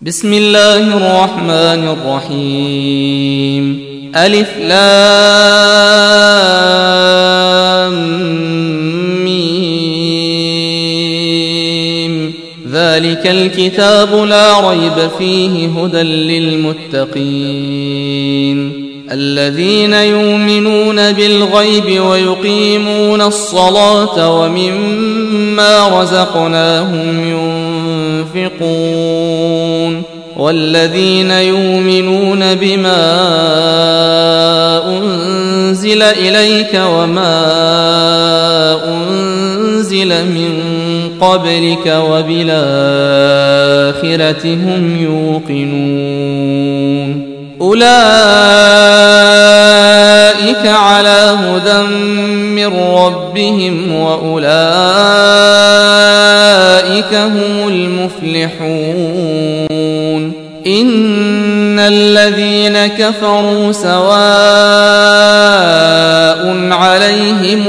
بسم الله الرحمن الرحيم. ألف لام ميم. ذلك الكتاب لا ريب فيه هدى للمتقين الذين يؤمنون بالغيب ويقيمون الصلاة ومما رزقناهم ينفقون والذين يؤمنون بما أنزل إليك وما أنزل من قبلك وبالآخرة هم يوقنون أولئك على هدى من ربهم وأولئك هم المفلحون. إن الذين كفروا سواء عليهم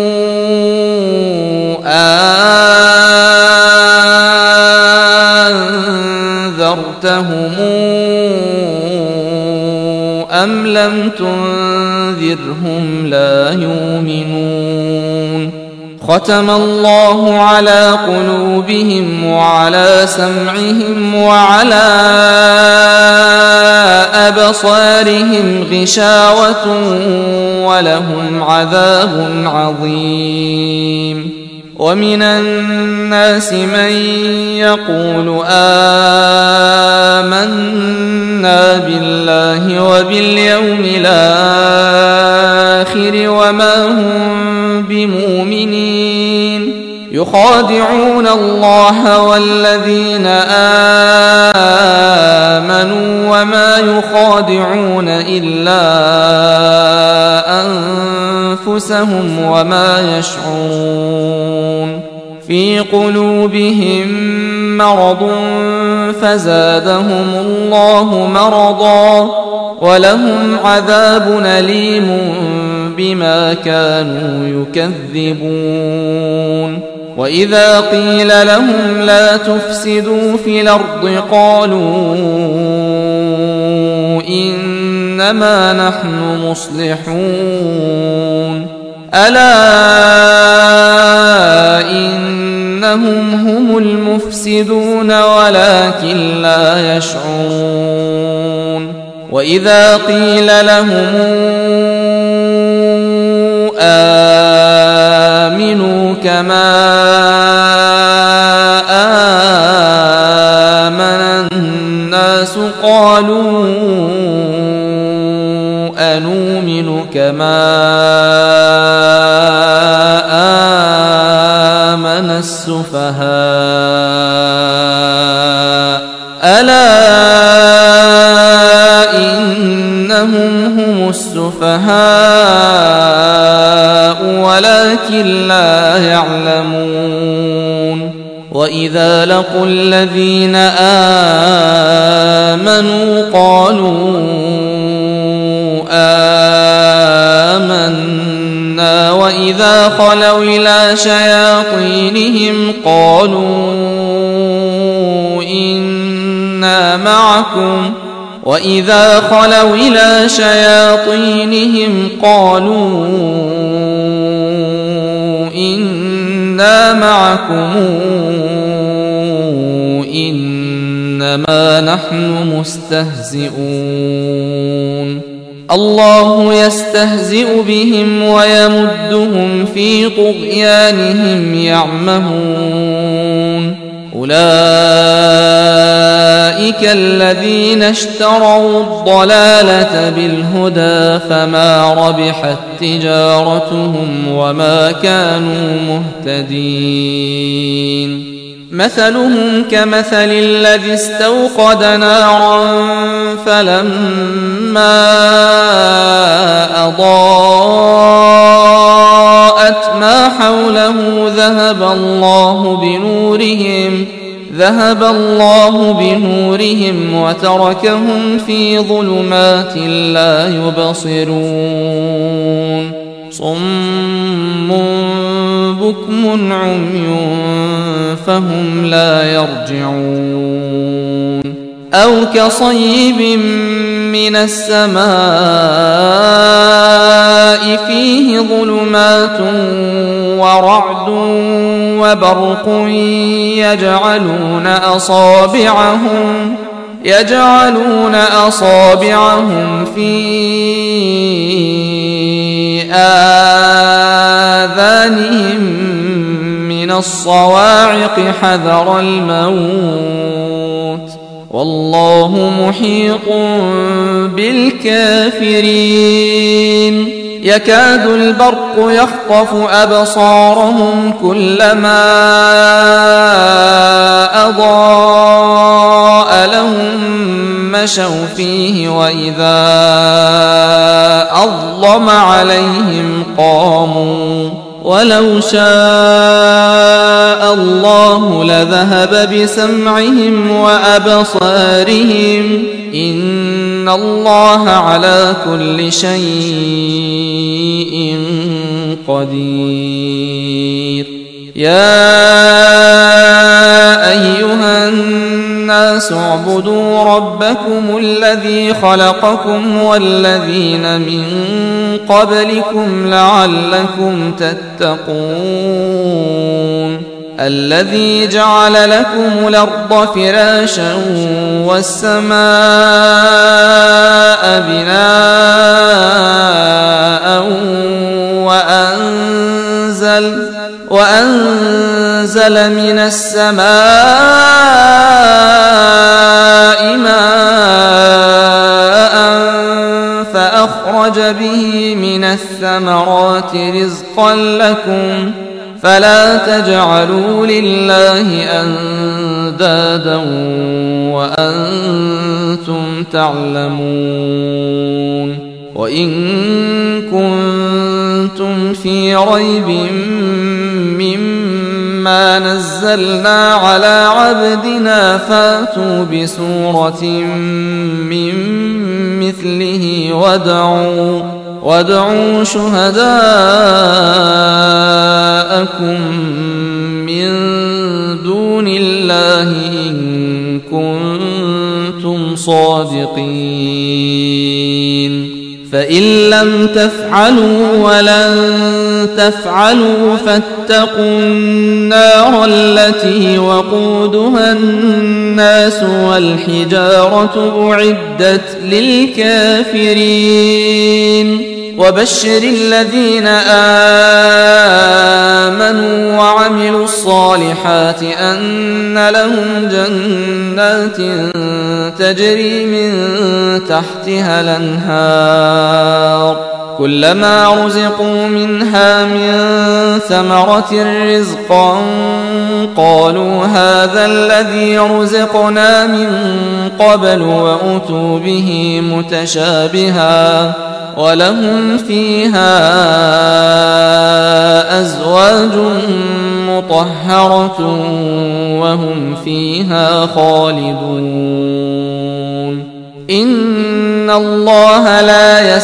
أنذرتهم أم لم تنذرهم لا يؤمنون. ختم الله على قلوبهم وعلى سمعهم وعلى أبصارهم غشاوة ولهم عذاب عظيم. ومن الناس من يقول آمنا بالله وباليوم الآخر وما هم بمؤمنين يخادعون الله والذين آمنوا وما يخادعون إلا أنفسهم وما يشعرون. في قلوبهم مرض فزادهم الله مرضا ولهم عذاب أليم بما كانوا يكذبون. وإذا قيل لهم لا تفسدوا في الأرض قالوا إنما نحن مصلحون. ألا إنهم هم المفسدون ولكن لا يشعرون. وإذا قيل لهم آمنوا كما آمن الناس قالوا أنؤمن كما آمن السفهاء. ألا إنهم هم السفهاء ولكن لا يعلمون. وإذا لقوا الذين آمنوا قالوا آمنا وإذا خلوا إلى شياطينهم قالوا إنا معكم وإذا خلوا إلى شياطينهم قالوا إنا معكم إنما نحن مستهزئون. الله يستهزئ بهم ويمدهم في طغيانهم يعمهون. أولئك الذين اشتروا الضلالة بالهدى فما ربحت تجارتهم وما كانوا مهتدين. مثلهم كمثل الذي استوقد نارا فلما أضاءت ما حوله ذهب الله بنورهم وتركهم في ظلمات لا يبصرون. صم بكم عمي فهم لا يرجعون. أو كصيب من السماء فيه ظلمات ورعد وبرق يجعلون أصابعهم في آذانهم من الصواعق حذر الموت والله محيط بالكافرين يكاد البرق يخطف أبصارهم كلما أضاء لهم مشوا فيه وإذا أظلم عليهم قاموا ولو شاء الله لذهب بسمعهم وأبصارهم إن الله على كل شيء قدير يا أيها الناس اعبدوا ربكم الذي خلقكم والذين من قبلكم لعلكم تتقون الذي جعل لكم الأرض فراشا والسماء بناء وأنزل من السماء ماء فأخرج به من الثمرات رزقا لكم فلا تجعلوا لله أندادا وأنتم تعلمون وإن كنتم في ريب مما نزلنا على عبدنا فاتوا بسورة من مثله وادعوا شهداءكم من دون الله إن كنتم صادقين فإن لم تفعلوا ولن تفعلوا فاتقوا النار التي وقودها الناس والحجارة أعدت للكافرين وبشر الذين آمنوا وعملوا الصالحات أن لهم جنات تجري من تحتها الأنهار كلما رزقوا منها من ثمرة رزقا قالوا هذا الذي رزقنا من قبل وأتوا به متشابها ولهم فيها أزواج مطهرة وهم فيها خالدون إن الله لا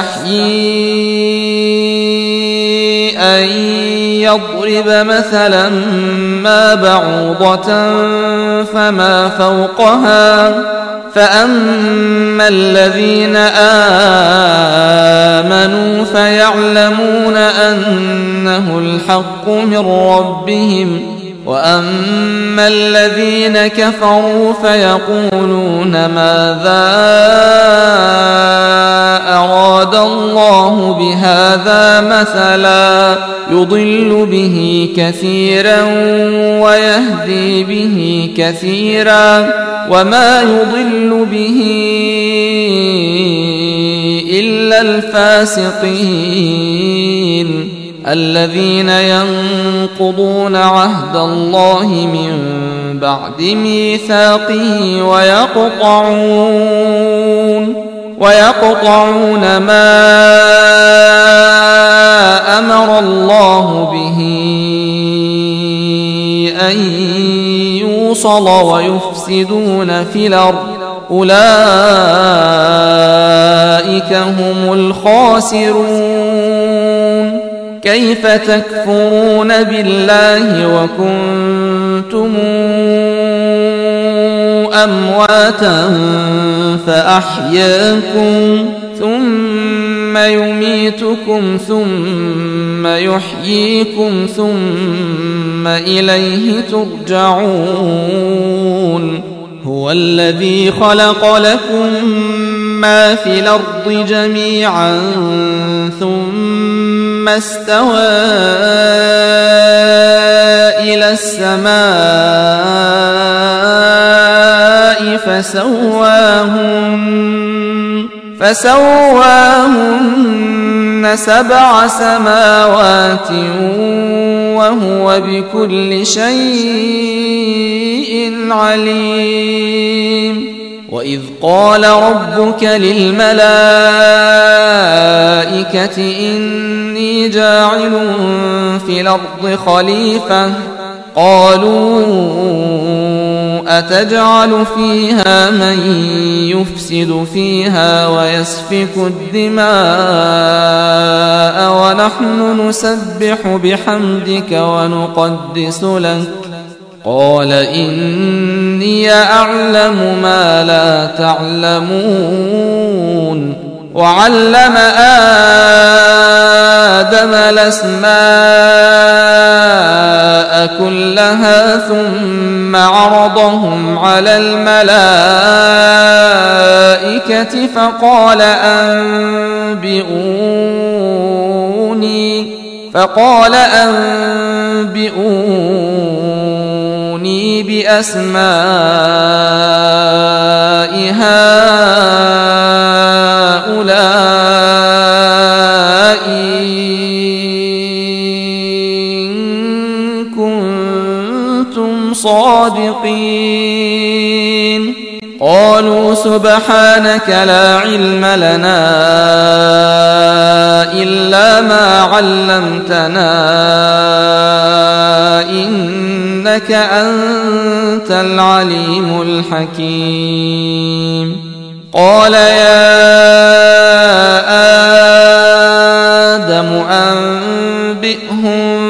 يستحيي أن يضرب مثلا ما بعوضة فما فوقها فأما الذين آمنوا فيعلمون أنه الحق من ربهم وأما الذين كفروا فيقولون ماذا أراد الله بهذا مثلا يضل به كثيرا ويهدي به كثيرا وما يضل به إلا الفاسقين الذين ينقضون عهد الله من بعد ميثاقه ويقطعون ما أمر الله به أن يوصل ويفسدون في الأرض أولئك هم الخاسرون كيف تكفرون بالله وكنتم أمواتا فأحياكم ثم يميتكم ثم يحييكم ثم إليه ترجعون هو الذي خلق لكم ما في الأرض جميعا ثم استوى إلى السماء فسواهن 7 سماوات وهو بكل شيء عليم وإذ قال ربك للملائكة إني جاعل في الأرض خليفة قالوا أتجعل فيها من يفسد فيها ويسفك الدماء ونحن نسبح بحمدك ونقدس لك قال إني أعلم ما لا تعلمون وعلم آدم الأسماء كلها ثم عرضهم على الملائكة فقال أنبئوني بأسماء هؤلاء إن كنتم صادقين قالوا سبحانك لا علم لنا إلا ما علمتنا إنك أنت العليم الحكيم قال يا آدم أنبئهم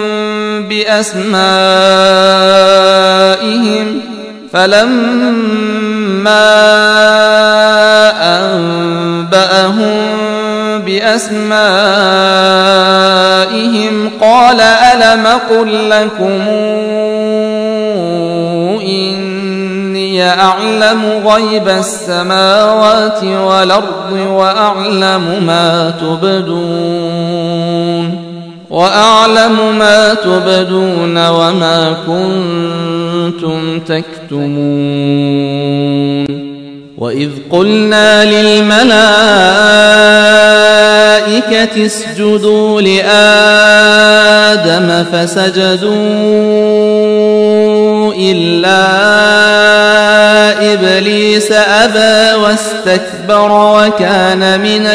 بأسمائهم فلما أنبأهم بأسمائهم قال ألم أقل لكم إني أعلم غيب السماوات والأرض وأعلم ما تبدون وما كنتم تكتمون وإذ قلنا للملائكة اسجدوا لآدم فسجدوا إلا إبليس أبى واستكبر وكان من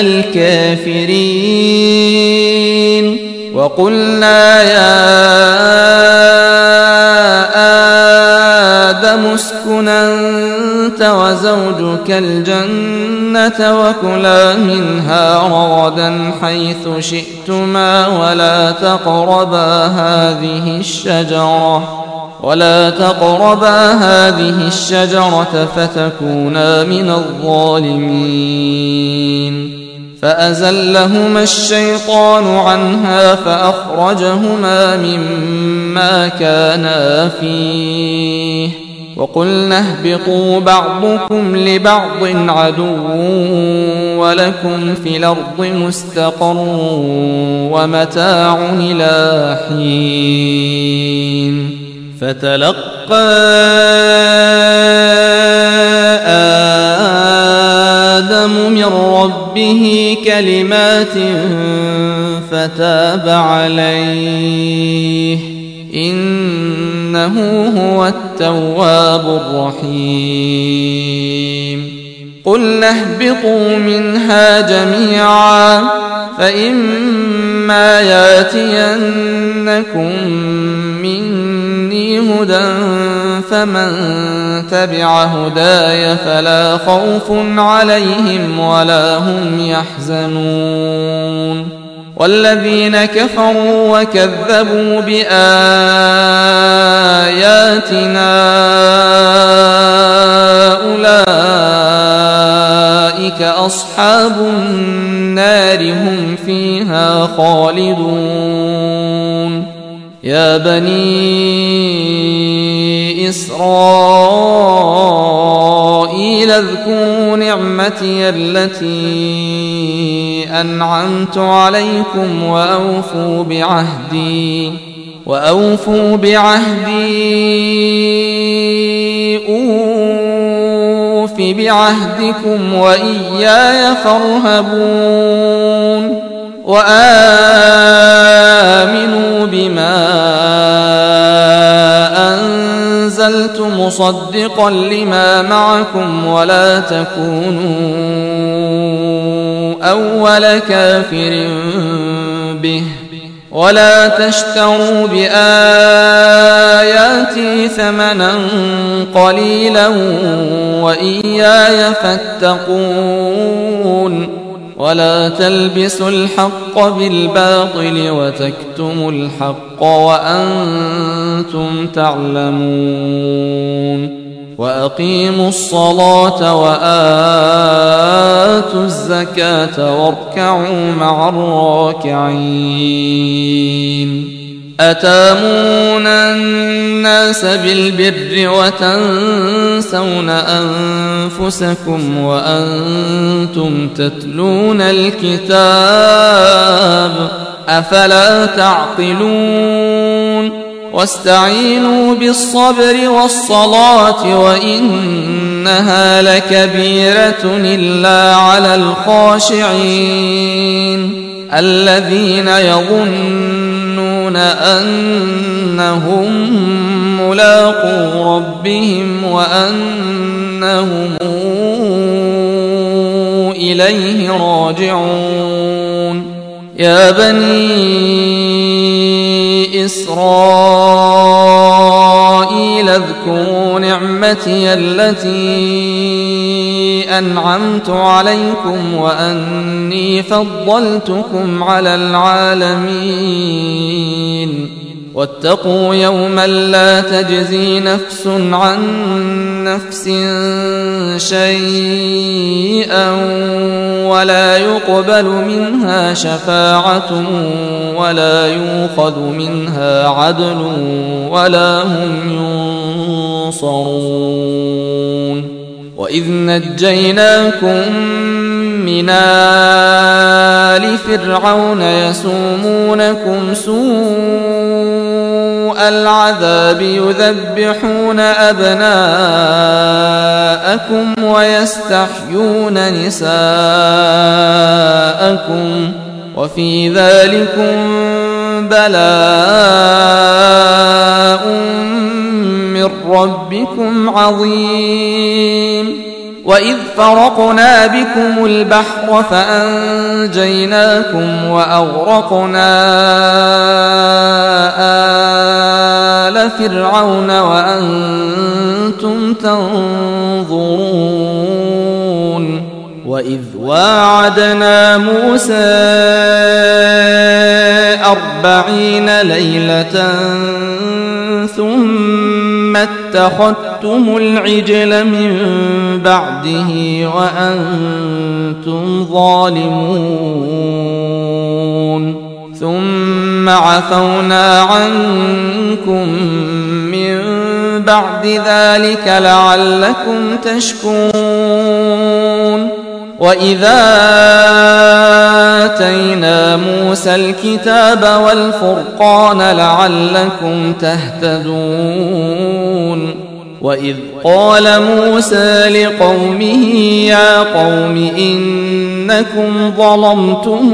الكافرين وقلنا يا آدم اسكن أنت وزوجك الجنة وكلا منها رغدا حيث شئتما ولا تقربا هذه الشجرة فتكونا من الظالمين فأزلهما الشيطان عنها فأخرجهما مما كانا فيه وقلنا اهبطوا بعضكم لبعض عدو ولكم في الأرض مستقر ومتاع إلى حين فتلقى آدم من ربه كلمات فتاب عليه إنه هو التواب الرحيم قلنا اهبطوا منها جميعا فإما ياتينكم مني هدى فمن تبع هداي فلا خوف عليهم ولا هم يحزنون والذين كفروا وكذبوا بآياتنا أولئك أصحاب النار هم فيها خالدون. يا بني إسرائيل اذكروا نعمتي التي أنعمت عليكم وأوفوا بعهدي أوف بعهدكم وإياي فارهبون. وآمنوا بما أنزلت مصدقا لما معكم ولا تكونوا أول كافر به ولا تشتروا بآياتي ثمنا قليلا وإياي فاتقون. ولا تلبسوا الحق بالباطل وتكتموا الحق وأنتم تعلمون. وأقيموا الصلاة وآتوا الزكاة واركعوا مع الراكعين. أتامرون الناس بالبر وتنسون أنفسكم وأنتم تتلون الكتاب أفلا تعقلون. واستعينوا بالصبر والصلاة وإنها لكبيرة إلا على الخاشعين الذين يظنون أنهم ملاقو ربهم وأنهم إليه راجعون. يا بني إسرائيل اذكروا نعمتي التي أنعمت عليكم وأني فضلتكم على العالمين. واتقوا يوما لا تجزي نفس عن نفس شيئا ولا يقبل منها شفاعة ولا يؤخذ منها عدل ولا هم ينصرون. وإذ نجيناكم من آل فرعون يسومونكم سوء العذاب يذبحون أبناءكم ويستحيون نساءكم وفي ذلكم بلاء من ربكم عظيم. وإذ فرقنا بكم البحر فأنجيناكم وأغرقنا آل فرعون وأنتم تنظرون. وإذ واعدنا موسى 40 ليلة ثم اتخذتم العجل من بعده وأنتم ظالمون. ثم عفونا عنكم من بعد ذلك لعلكم تشكرون. وإذا آتينا موسى الكتاب والفرقان لعلكم تهتدون. وإذ قال موسى لقومه يا قوم إنكم ظلمتم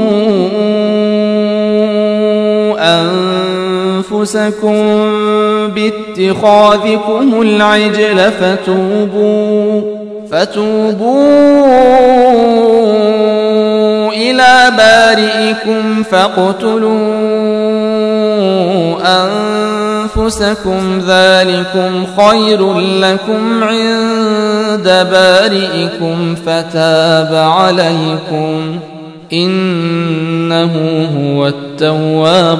أنفسكم باتخاذكم العجل فتوبوا إلى بارئكم فاقتلوا أنفسكم ذلكم خير لكم عند بارئكم فتاب عليكم إنه هو التواب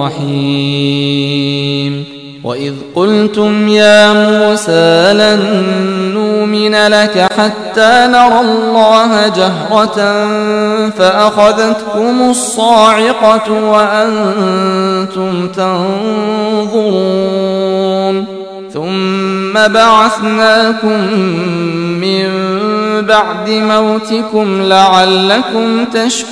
الرحيم. وإذ قلتم يا موسى لن نؤمن لك حتى نرى الله جهرة فأخذتكم الصاعقة وأنتم تنظرون ثم بعثناكم من بعد موتكم لعلكم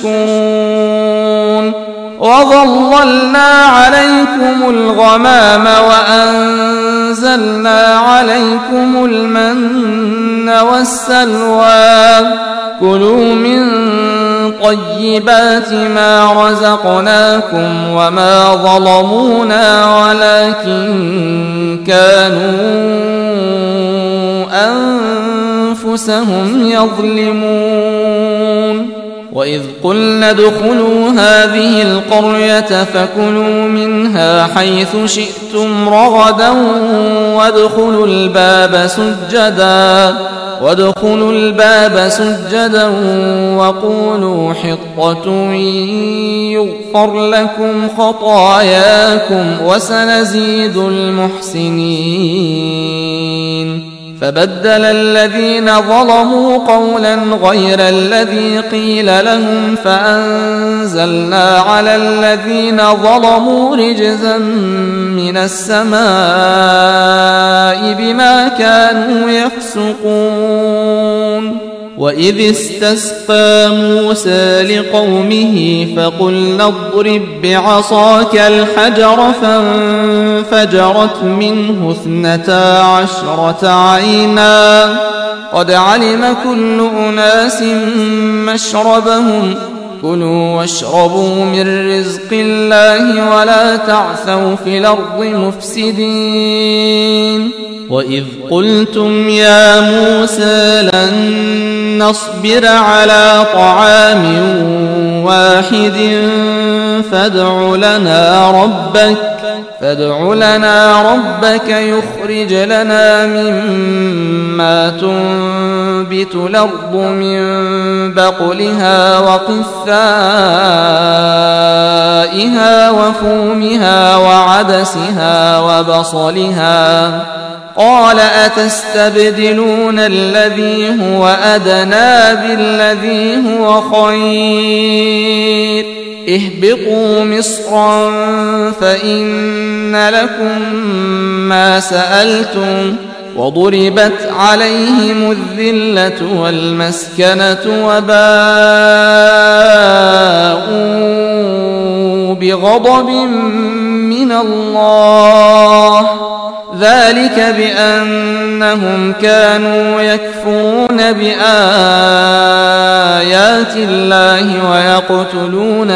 تشكرون وظللنا عليكم الغمام وأنزلنا عليكم المن والسلوى كلوا من طيبات ما رزقناكم وما ظلمونا ولكن كانوا أنفسهم يظلمون. وإذ قلنا ادخلوا هذه القرية فكلوا منها حيث شئتم رغدا وادخلوا الباب سجدا وقولوا حطة يغفر لكم خطاياكم وسنزيد المحسنين. فبدل الذين ظلموا قولا غير الذي قيل لهم فأنزلنا على الذين ظلموا رجزا من السماء بما كانوا يفسقون. وإذ استسقى موسى لقومه فقلنا اضرب بعصاك الحجر فانفجرت منه 12 عينا قد علم كل أناس مشربهم كلوا واشربوا من رزق الله ولا تعثوا في الأرض مفسدين. وإذ قلتم يا موسى لن نصبر على طعام واحد فادع لنا ربك يخرج لنا مما تنبت الأرض من بقلها وقثائها وفومها وعدسها وبصلها قال أتستبدلون الذي هو أدنى بالذي هو خير اهبطوا مصرا فإن لكم ما سألتم وضربت عليهم الذلة والمسكنة وباءوا بغضب من الله ذلك بأنهم كانوا يكفرون بآيات الله ويقتلون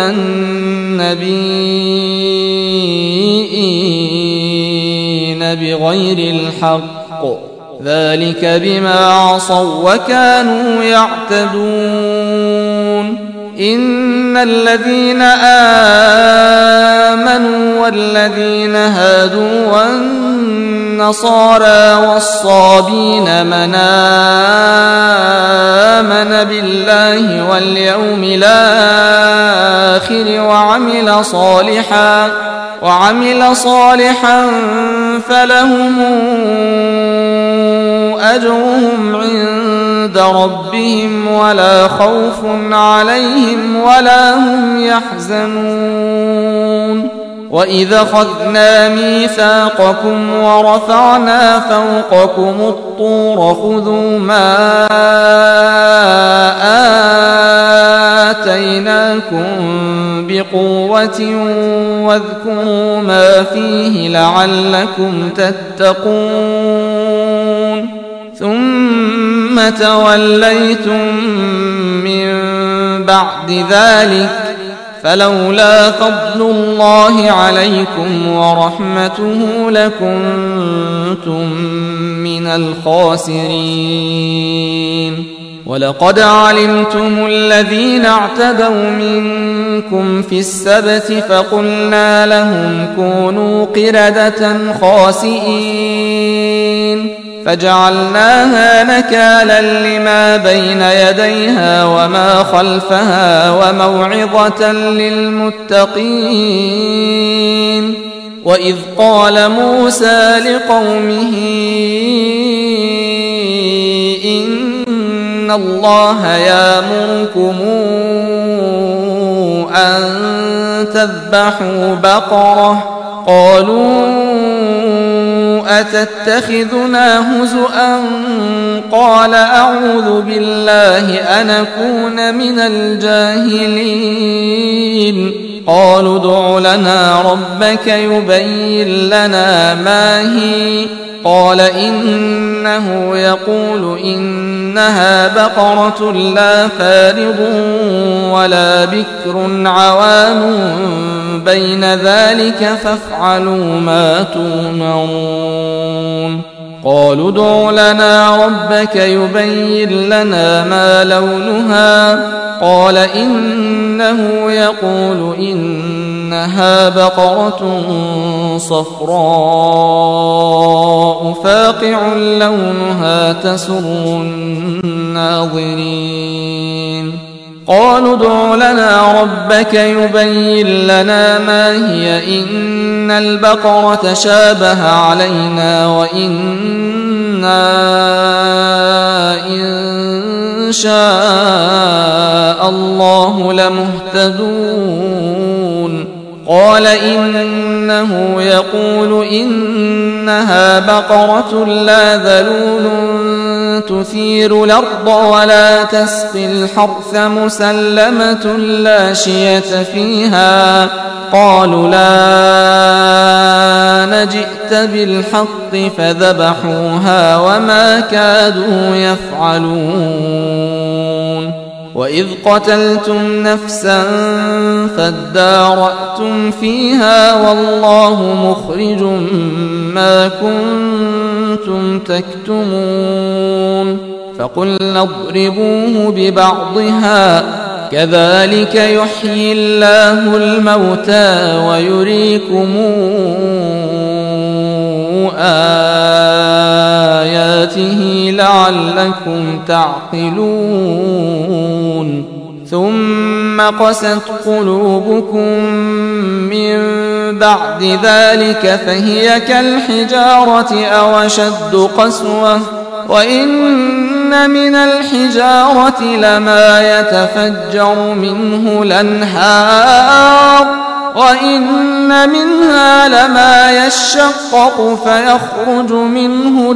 النبيين بغير الحق ذلك بما عصوا وكانوا يعتدون. إن الذين آمنوا والذين هادوا والنصارى والصابين من آمن بالله واليوم الآخر وعمل صالحا فلهم أجرهم عند ربهم ولا خوف عليهم ولا هم يحزنون. وإذا أخذنا ميثاقكم ورفعنا فوقكم الطور خذوا ما آتيناكم بقوة واذكروا ما فيه لعلكم تتقون. ثم توليتم من بعد ذلك فلولا فضل الله عليكم ورحمته لكنتم من الخاسرين. ولقد علمتم الذين اعتدوا منكم في السبت فقلنا لهم كونوا قردة خاسئين فجعلناها نكالا لما بين يديها وما خلفها وموعظة للمتقين. وإذ قال موسى لقومه إن الله يأمركم أن تذبحوا بقرة قالوا أتتخذنا هزؤا قال أعوذ بالله أن أكون من الجاهلين. قالوا ادع لنا ربك يبين لنا ما هي قال إنه يقول إنها بقرة لا فارض ولا بكر عوان بين ذلك فافعلوا ما تؤمرون. قالوا ادع لنا ربك يبين لنا ما لونها قال إنه يقول إنها بقرة صفراء فاقع لونها تسر الناظرين. قالوا ادع لنا ربك يبين لنا ما هي إن البقرة شابه علينا وإنا إن شاء الله لمهتدون. قال إنه يقول إنها بقرة لا ذلول تثير الأرض ولا تسقي الحرث مسلمة لا شية فيها. قالوا لا نجئت بالحق فذبحوها وما كادوا يفعلون. وإذ قتلتم نفسا فادارأتم فيها والله مخرج ما كنتم تكتمون. فقلنا اضربوه ببعضها كذلك يحيي الله الموتى ويريكم آياته لعلكم تعقلون. ثم قست قلوبكم من بعد ذلك فهي كالحجارة أو أشد قسوة وإن من الحجارة لما يتفجر منه الأنهار وإن منها لما يشقق فيخرج منه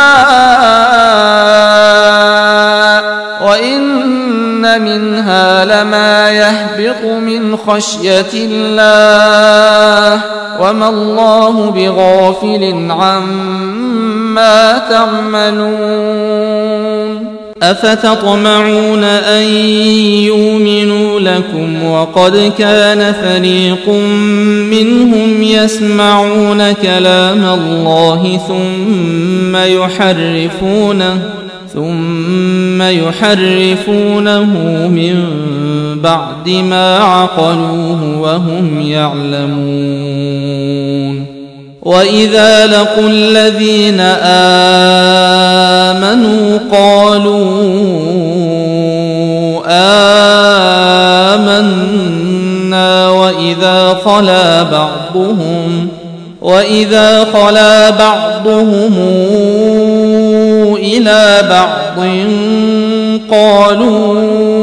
الماء وإن منها لما يهبط من خشية الله وما الله بغافل عما تعملون. أفتطمعون أن يؤمنوا لكم وقد كان فريق منهم يسمعون كلام الله ثم يحرفونه من بعد ما عقلوه وهم يعلمون. وإذا لقوا الذين آمنوا قالوا آمنا وإذا خلا بعضهم إلى بعض قالوا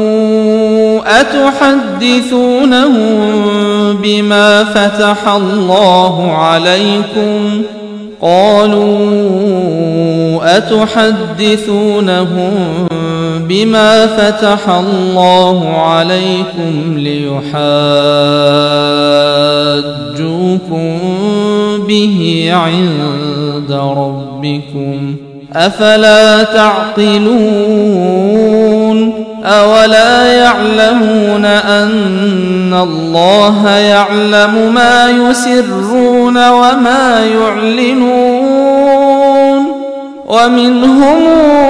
أتحدثونهم بما فتح الله عليكم ليحاجوكم به عند ربكم أفلا تعقلون. أولا يعلمون أن الله يعلم ما يسرون وما يعلنون. ومنهم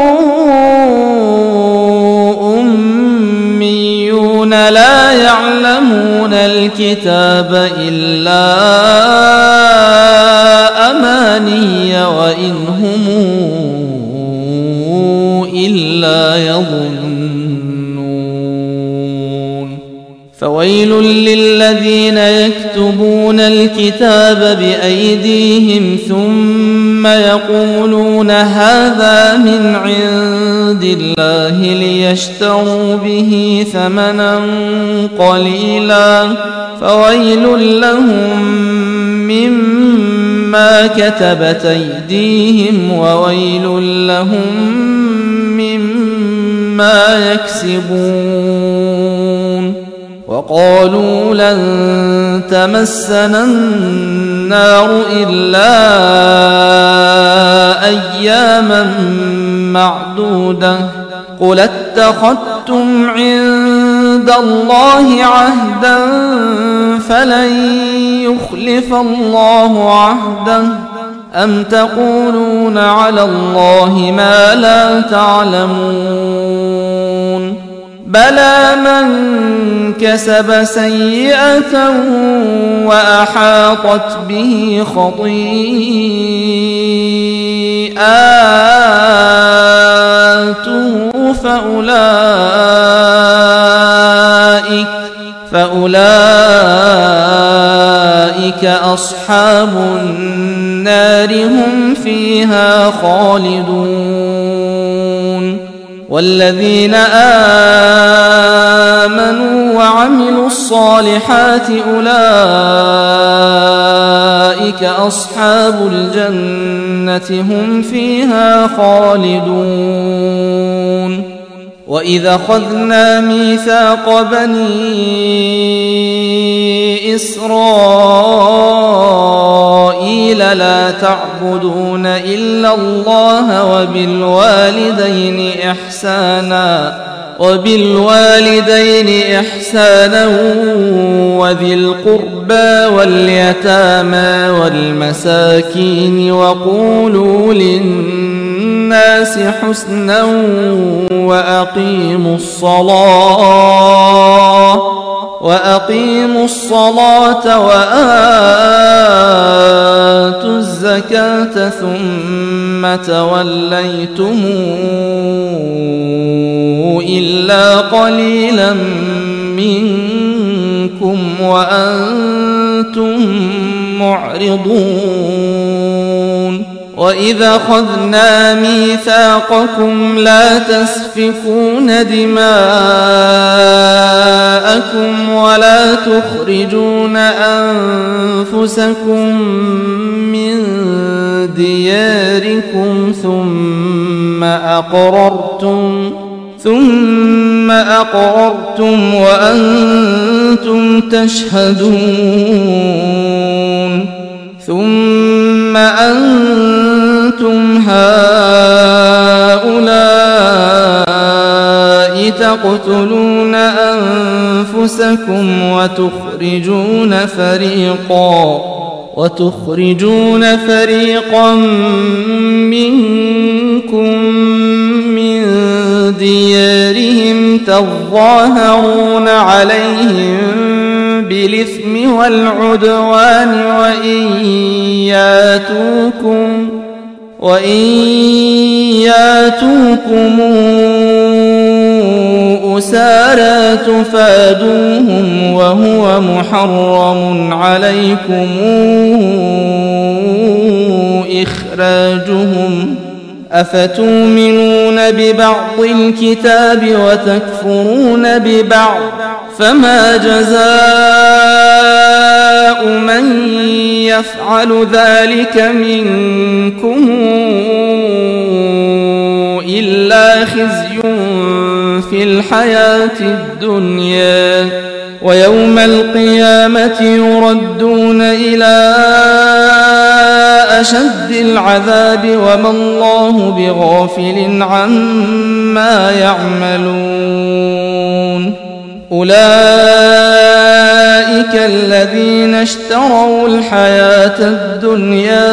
أميون لا يعلمون الكتاب إلا أماني وإن هم يظنون. فويل للذين يكتبون الكتاب بأيديهم ثم يقولون هذا من عند الله ليشتروا به ثمنا قليلا فويل لهم مما كتبت أيديهم وويل لهم مما يكسبون. وقالوا لن تمسنا النار إلا أياما معدودة قل اتخذتم عند الله عهدا فلن يخلف الله عهده أم تقولون على الله ما لا تعلمون. بلى من كسب سيئة وأحاطت به خطيئاته فأولئك أصحاب النار هم فيها خالدون. والذين آمنوا وعملوا الصالحات أولئك أصحاب الجنة هم فيها خالدون. وإذا أخذنا ميثاق بني إسرائيل لا تعبدون إلا الله وبالوالدين إحسانا وذي القربى واليتامى والمساكين وقولوا للناس حسنا وأقيموا الصلاة وآتوا الزكاة ثم توليتم إلا قليلا منكم وأنتم معرضون. وإذا أخذنا ميثاقكم لا تسفكون دماءكم ولا تخرجون أنفسكم من دياركم ثم أقررتم وأنتم تشهدون. ثم أنتم هؤلاء تقتلون أنفسكم وتخرجون فريقا منكم من ديارهم تظاهرون عليهم بالإثم والعدوان وإن ياتوكم أسارى تفادوهم وهو محرم عليكم إخراجهم أفتؤمنون ببعض الكتاب وتكفرون ببعض فما جزاء من يفعل ذلك منكم إلا خزي في الحياة الدنيا ويوم القيامة يردون إلى أشد العذاب وما الله بغافل عما يعملون. أولئك الذين اشتروا الحياة الدنيا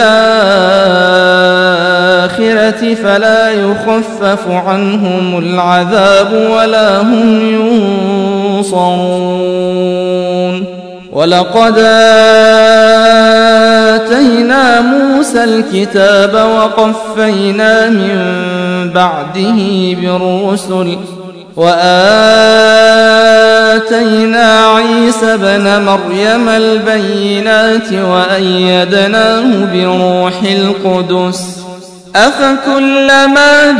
بالآخرة فلا يخفف عنهم العذاب ولا هم ينصرون. ولقد آتينا موسى الكتاب وقفينا من بعده بالرسل وآتينا عيسى ابن مريم البينات وأيدناه بروح القدس أفكلما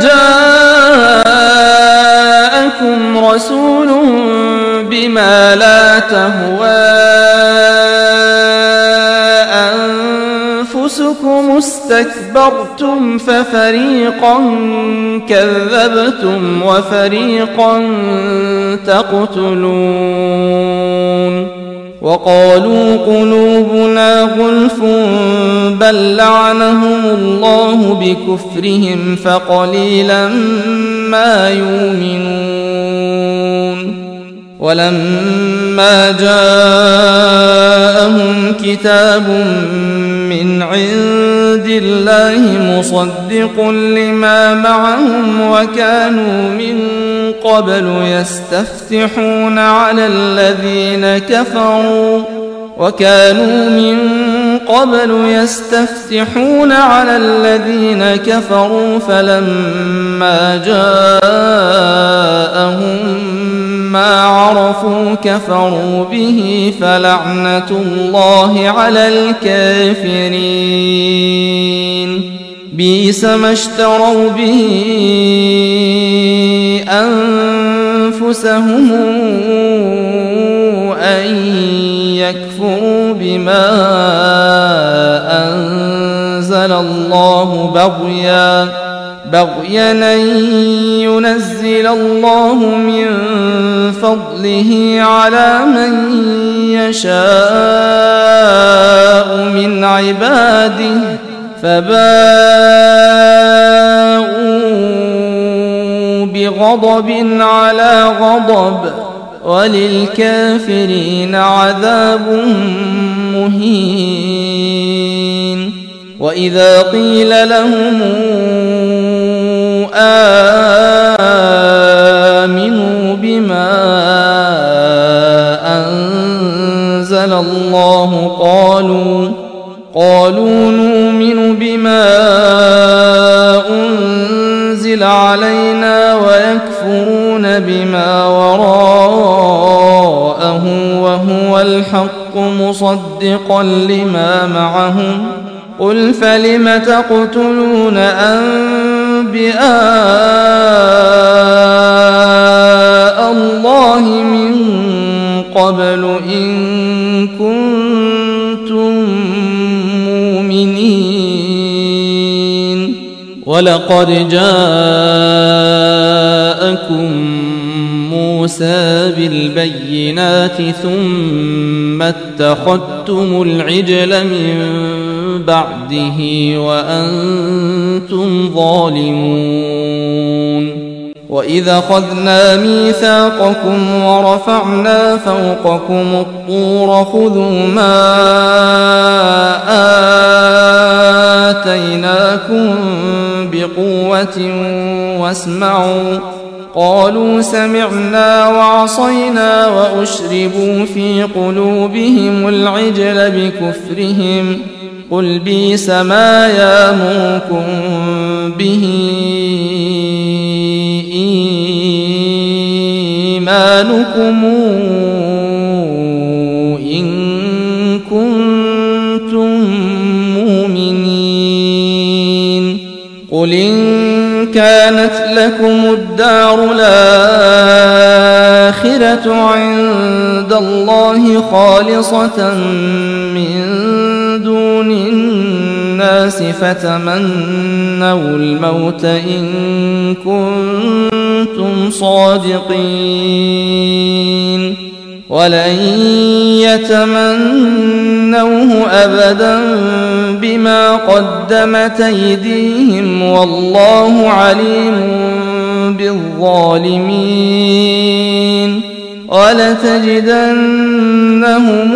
جاءكم رسول بما لا تهوى أنفسكم استكبرتم ففريقا كذبتم وفريقا تقتلون وقالوا قلوبنا غلف بل لعنهم الله بكفرهم فقليلا ما يؤمنون ولما جاءهم كتاب من عند الله مصدق لما معهم وكانوا من قبل يستفتحون على الذين كفروا فلما جاءهم ما عرفوا كفروا به فلعنة الله على الكافرين بئس ما اشتروا به أنفسهم أن يكفروا بما أنزل الله بغيا أن ينزل الله من فضله على من يشاء من عباده فباءوا بغضب على غضب وللكافرين عذاب مهين وإذا قيل لهم آمنوا بما أنزل الله قالوا نؤمن بما أنزل علينا ويكفرون بما وراءه وهو الحق مصدقا لما معهم قل فلم تقتلون أنبياء الله من قبل إن كنتم مؤمنين ولقد جاءكم موسى بالبينات ثم اتخذتم العجل من بعده وأنتم ظالمون وإذا أخذنا ميثاقكم ورفعنا فوقكم الطور خذوا ما آتيناكم بقوة واسمعوا قالوا سمعنا وعصينا وأشربوا في قلوبهم العجل بكفرهم قل بئس ما يأمركم به إيمانكم إن كنتم مؤمنين قل إن كانت لكم الدار الآخرة عند الله خالصة من دون الناس فتمنوا الموت إن كنتم صادقين ولن يتمنوه أبدا بما قدمت أيديهم والله عليم بالظالمين ولتجدنهم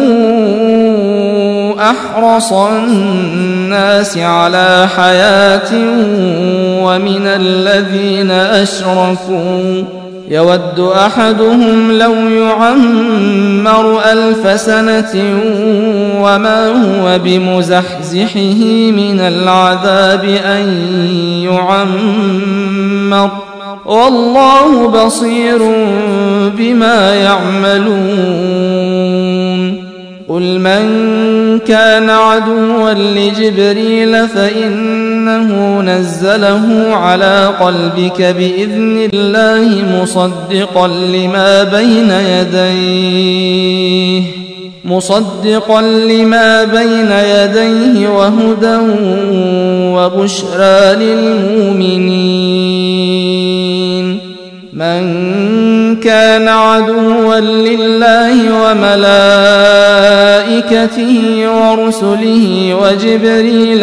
أحرص الناس على حياة ومن الذين أشركوا يود أحدهم لو يعمر 1000 سنة وما هو بمزحزحه من العذاب أن يعمر والله بصير بما يعملون قل من كان عدوا لجبريل فإنه نزله على قلبك بإذن الله مصدقا لما بين يديه وهدى وبشرى للمؤمنين من كان عدوا لله وملائكته ورسله وجبريل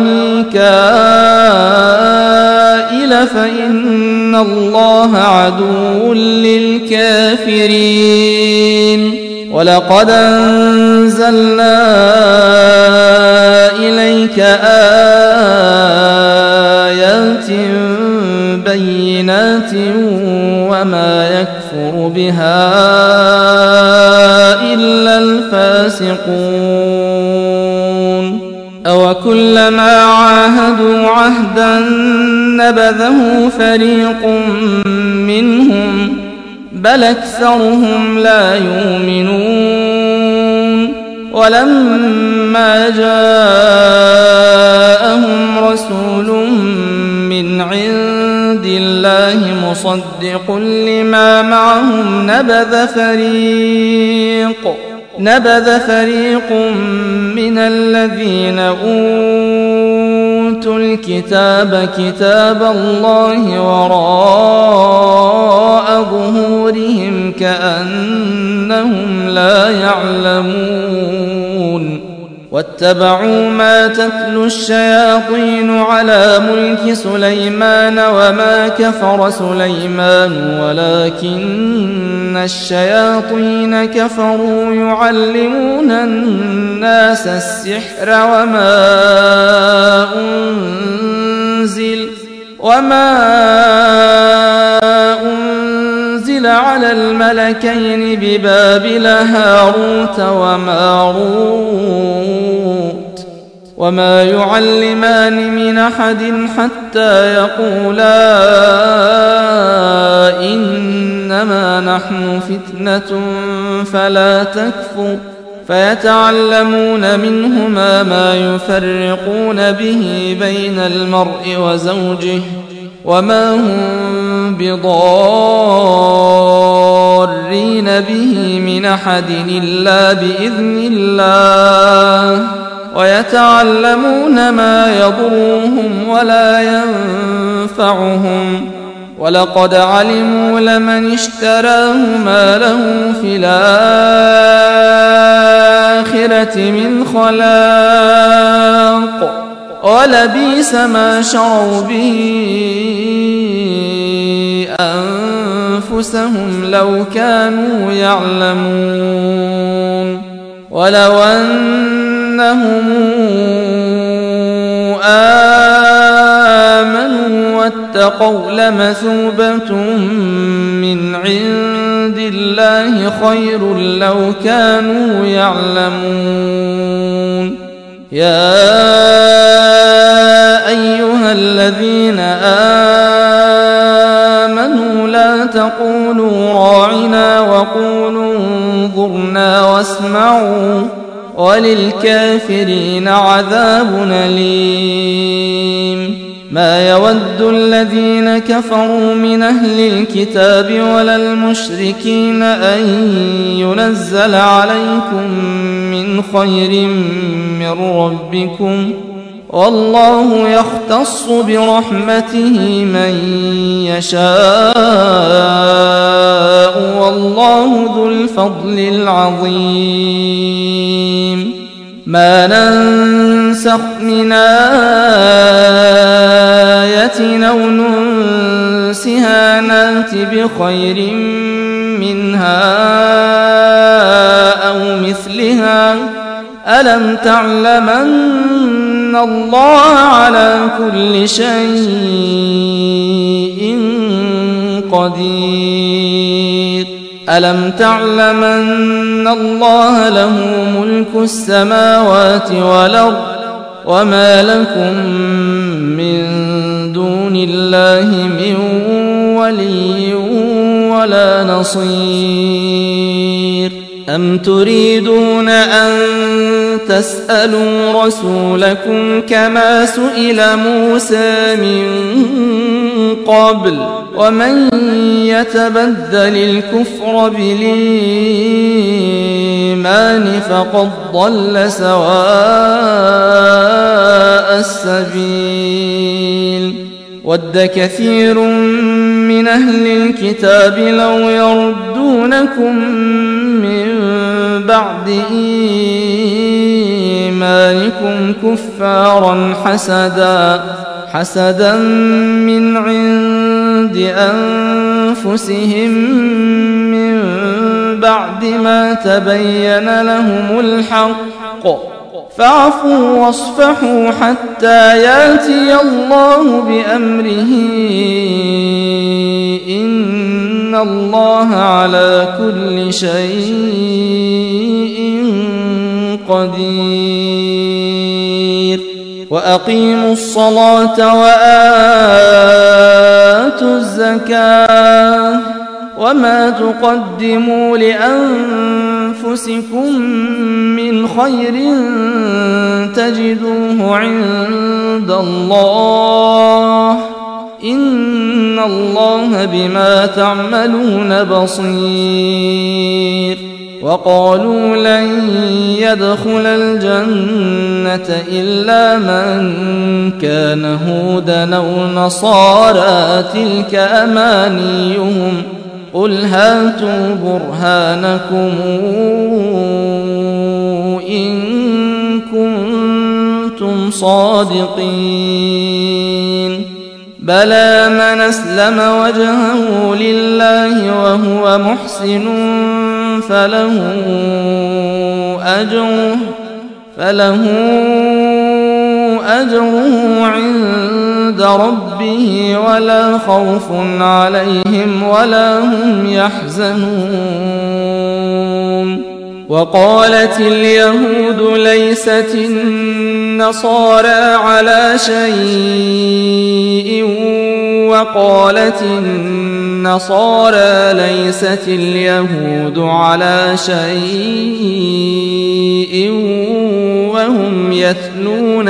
وميكائيل فإن الله عدو للكافرين ولقد أنزلنا إليك آيات بينات وما يكفر بها إلا الفاسقون أوكلما عاهدوا عهدا نبذه فريق منهم بل أكثرهم لا يؤمنون ولما جاءهم رسول من عند الله مصدق لما معهم نبذ فريق من الذين أوتوا الكتاب كتاب الله وراء ظهورهم كأنهم لا يعلمون واتبعوا ما تتلو الشياطين على ملك سليمان وما كفر سليمان ولكن الشياطين كفروا يعلمون الناس السحر وما أنزل على الملكين ببابل هاروت وماروت وما يعلمان من أحد حتى يقولا إنما نحن فتنة فلا تكفر فيتعلمون منهما ما يفرقون به بين المرء وزوجه وما هم بضارين به من أحد إلا بإذن الله ويتعلمون ما يضرهم ولا ينفعهم ولقد علموا لمن اشتراه ما له في الآخرة من خلاق ولبئس ما شروا به أنفسهم لو كانوا يعلمون ولو أنهم آمنوا واتقوا لمثوبة من عند الله خير لو كانوا يعلمون يا أيها الذين آمنوا لا تقولوا راعنا وقولوا انظرنا واسمعوا وللكافرين عذاب أليم ما يود الذين كفروا من أهل الكتاب ولا المشركين أن ينزل عليكم من خير من ربكم والله يختص برحمته من يشاء والله ذو الفضل العظيم ما ننسخ من آية أو ننسها نأت بخير منها أو مثلها ألم تعلم أن الله على كل شيء قدير ألم تعلم أن الله له ملك السماوات والأرض وما لكم من دون الله من ولي ولا نصير أم تريدون أن تسألوا رسولكم كما سئل موسى من قبل ومن يتبدل الكفر بالإيمان فقد ضل سواء السبيل ود كثير من أهل الكتاب لو يردونكم من بعد إيمانكم كفارا حسدا من عند أنفسهم من بعد ما تبين لهم الحق فاعفوا واصفحوا حتى يأتي الله بأمره إن الله على كل شيء قدير وأقيموا الصلاة وآتوا الزكاة وما تقدموا لأنفسكم من خير تجدوه عند الله إن الله بما تعملون بصير وقالوا لن يدخل الجنة إلا من كان هودا أو نصارى تلك أمانيهم قل هاتوا برهانكم إن كنتم صادقين بلى من أسلم وجهه لله وهو محسن فله أجره عند ربه ولا خوف عليهم ولا هم يحزنون وقالت اليهود ليست النصارى على شيء وقالت النصارى ليست اليهود على شيء وهم يتلون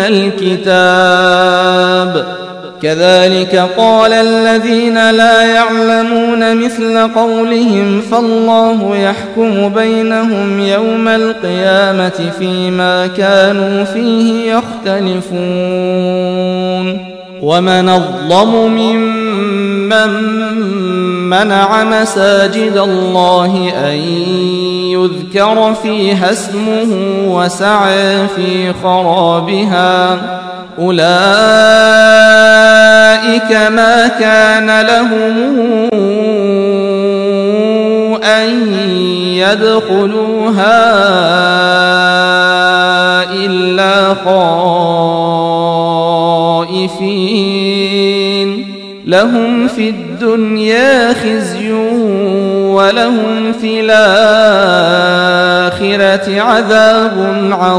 الكتاب كذلك قال الذين لا يعلمون مثل قولهم فالله يحكم بينهم يوم القيامة فيما كانوا فيه يختلفون ومن أظلم ممن منع مساجد الله أن يذكر فيها اسمه وسعى في خرابها أولئك ما كان لهم أن يدخلوها إلا خائفين لهم في الدنيا خزي ولهم في الآخرة عذاب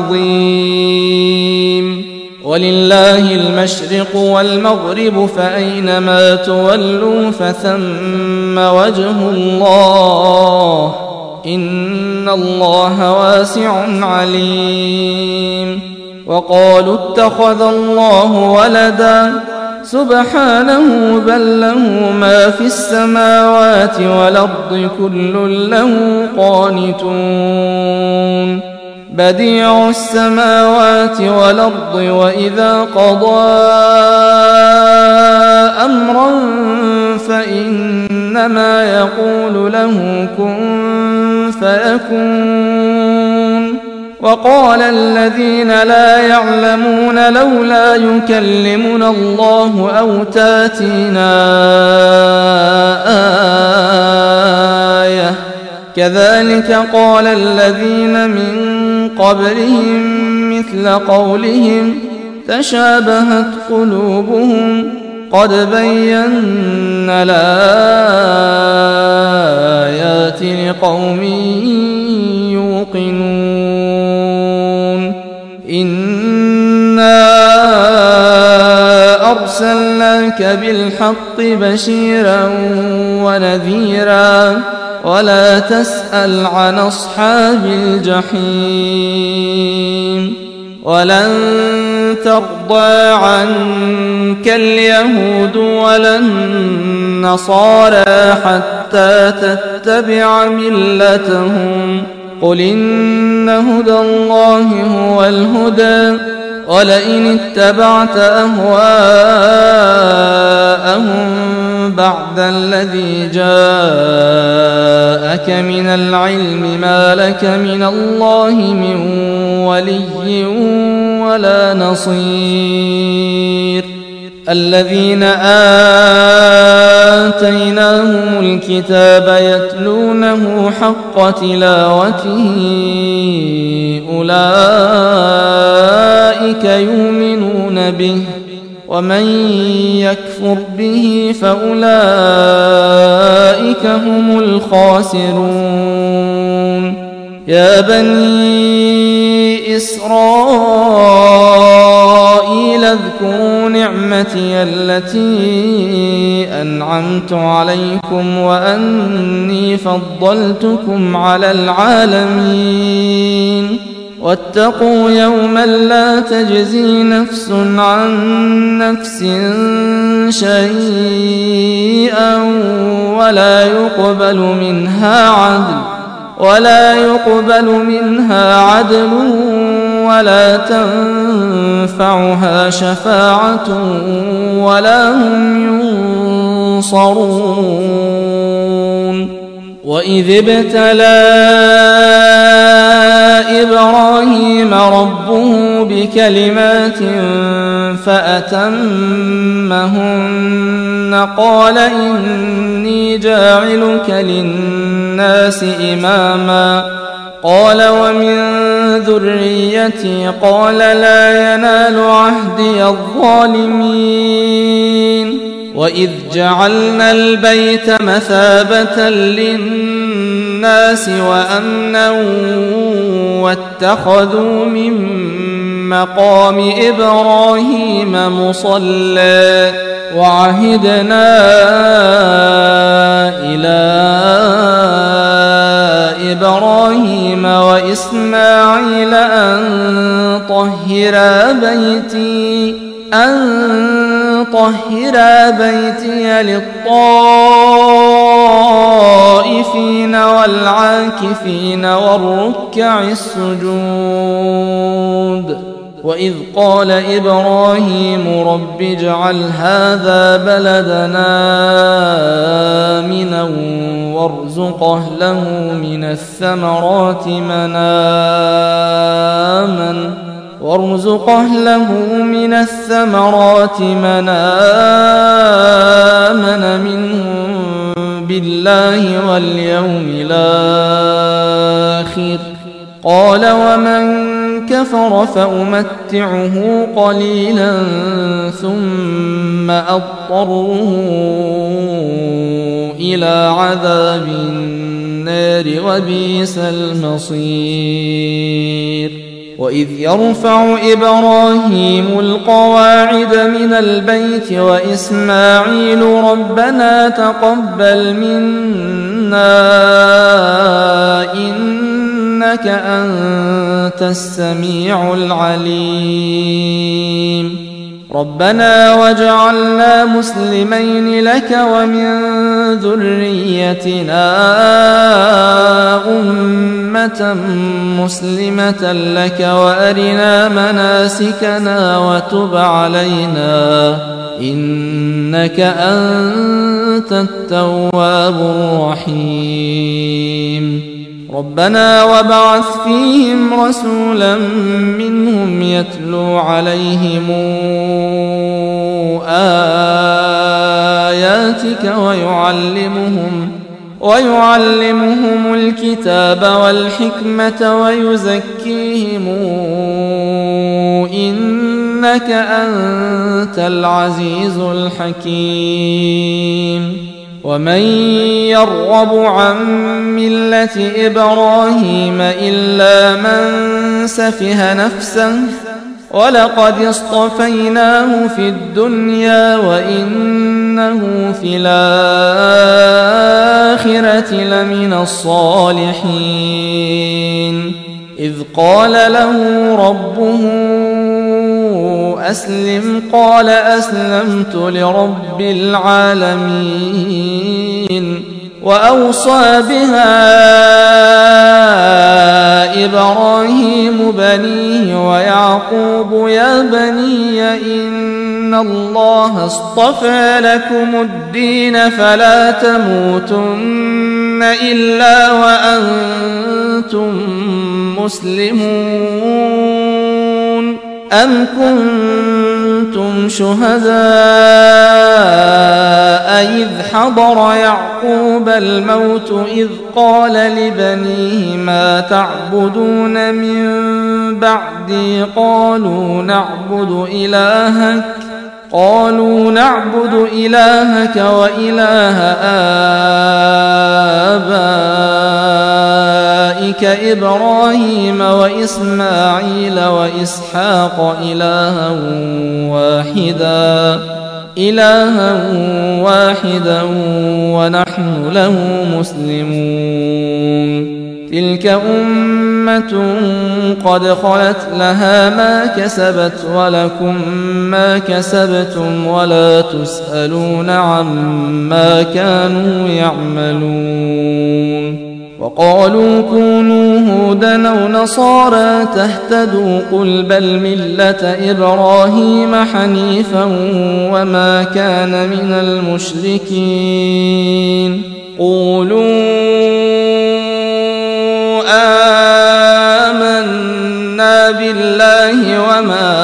عظيم ولله المشرق والمغرب فأينما تولوا فثم وجه الله إن الله واسع عليم وقالوا اتخذ الله ولدا سبحانه بل له ما في السماوات والأرض كل له قانتون بديع السماوات والأرض وإذا قضى أمرا فإنما يقول له كن فيكون وقال الذين لا يعلمون لولا يكلمنا الله أو تاتينا آية كذلك قال الذين من قبلهم مثل قولهم تشابهت قلوبهم قد بينا الآيات لقوم يوقنون إنا أرسلناك بالحق بشيرا ونذيرا ولا تسأل عن أصحاب الجحيم ولن ترضى عنك اليهود ولا النصارى حتى تتبع ملتهم قل إن هدى الله هو الهدى ولئن اتبعت أهواءهم بعد الذي جاءك من العلم ما لك من الله من ولي ولا نصير الذين آتيناهم الكتاب يتلونه حق تلاوته أولئك يؤمنون به ومن يكفر به فأولئك هم الخاسرون يا بني إسرائيل اذكروا نعمتي التي أنعمت عليكم وأني فضلتكم على العالمين واتقوا يوما لا تجزي نفس عن نفس شيئا ولا يقبل منها عدل ولا تنفعها شفاعة ولا هم ينصرون وإذ ابتلى إبراهيم ربه بكلمات فأتمهن قال إني جاعلك للناس إماما قال ومن ذريتي قال لا ينال عهدي الظالمين وإذ جعلنا البيت مثابة للناس وأمنا واتخذوا من مقام إبراهيم مصلى وعهدنا إلى إبراهيم وإسماعيل أن طهرا بيتي للطائفين والعاكفين والركع السجود وإذ قال إبراهيم رب اجعل هذا بلدنا آمنا وارزق له من الثمرات من آمن منهم بالله واليوم الآخر قال ومن كفر فأمتعه قليلا ثم أضطره إلى عذاب النار وبئس المصير وإذ يرفع إبراهيم القواعد من البيت وإسماعيل ربنا تقبل منا إنك أنت السميع العليم ربنا واجعلنا مسلمين لك ومن ذريتنا أمة مسلمة لك وأرنا مناسكنا وتب علينا إنك أنت التواب الرحيم ربنا وابعث فيهم رسولا منهم يتلو عليهم آياتك ويعلمهم الكتاب والحكمة ويزكيهم إنك أنت العزيز الحكيم ومن يرغب عن ملة إبراهيم إلا من سفه نفسه ولقد اصطفيناه في الدنيا وإنه في الآخرة لمن الصالحين إذ قال له ربه أسلم قال أسلمت لرب العالمين وأوصى بها إبراهيم بنيه ويعقوب يا بني إن الله اصطفى لكم الدين فلا تموتن إلا وأنتم مسلمون أم كنتم شهداء إذ حضر يعقوب الموت إذ قال لبنيه ما تعبدون من بعدي قالوا نعبد إلهك وإله آبائك إبراهيم وإسماعيل وإسحاق إلها واحدا ونحن له مسلمون تلك أمة قد خلت لها ما كسبت ولكم ما كسبتم ولا تسألون عما كانوا يعملون وقالوا كونوا هودا أو نصارى تهتدوا قل بل ملة إبراهيم حنيفا وما كان من المشركين قولوا آمنا بالله وما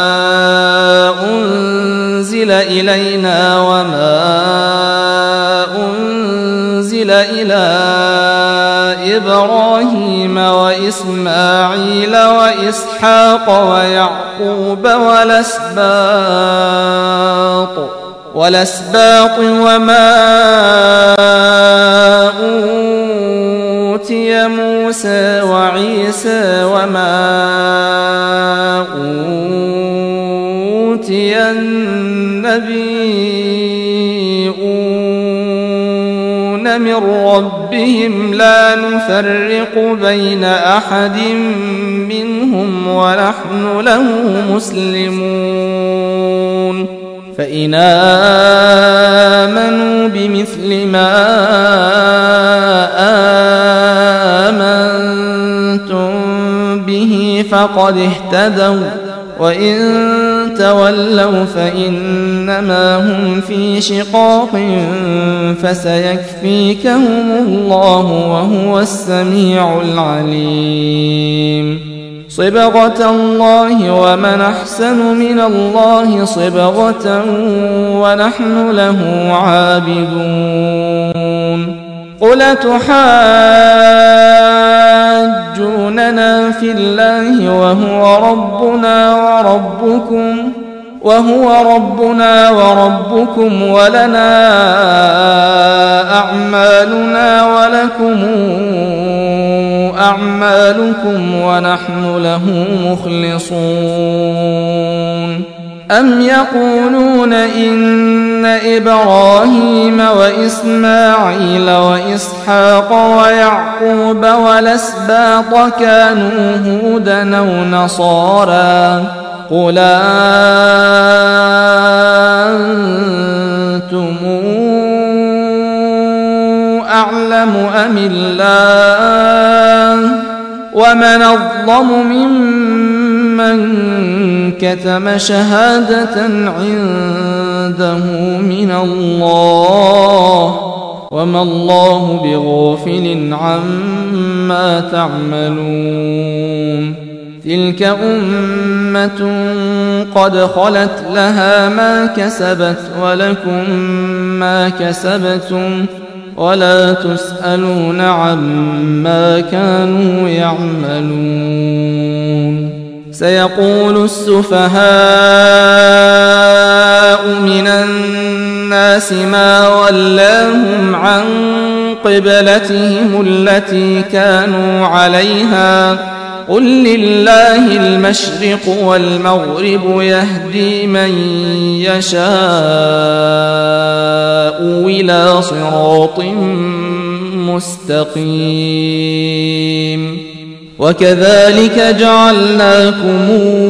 أنزل إلينا وما أنزل إلى إبراهيم وإسماعيل وإسحاق ويعقوب والأسباط وما أوتي موسى وعيسى وما أوتي النبيون من ربهم لا نفرق بين أحد منهم ونحن له مسلمون فإن آمنوا بمثل ما آمنتم به فقد اهتدوا وإن تولوا فإنما هم في شقاق فسيكفيكهم الله وهو السميع العليم صبغة الله ومن أحسن من الله صبغة ونحن له عابدون قل تحاجوننا في الله وهو ربنا وربكم ولنا أعمالنا ولكم أعمالكم ونحن له مخلصون أم يقولون إن إبراهيم وإسماعيل وإسحاق ويعقوب والأسباط كانوا هودا أو نصارى قل أنتم أعلم أم الله ومن أظلم ممن كتم شهادة عنده من الله وما الله بغافل عما تعملون تلك أمة قد خلت لها ما كسبت ولكم ما كسبتم ولا تسألون عما كانوا يعملون سيقول السفهاء من الناس ما ولاهم عن قبلتهم التي كانوا عليها قل لله المشرق والمغرب يهدي من يشاء إلى صراط مستقيم وكذلك جعلناكم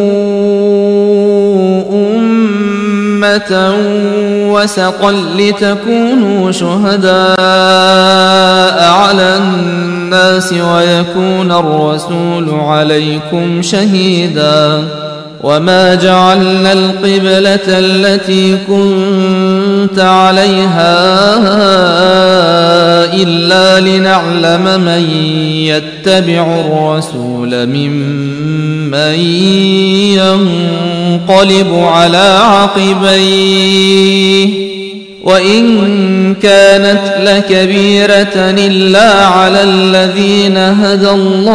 أمة وسطا لتكونوا شهداء على الناس ويكون الرسول عليكم شهيدا وما جعلنا القبلة التي كنت عليها إلا لنعلم من يتبع الرسول ممن ينقلب على عقبيه وإن كانت لكبيرة إلا على الذين هدى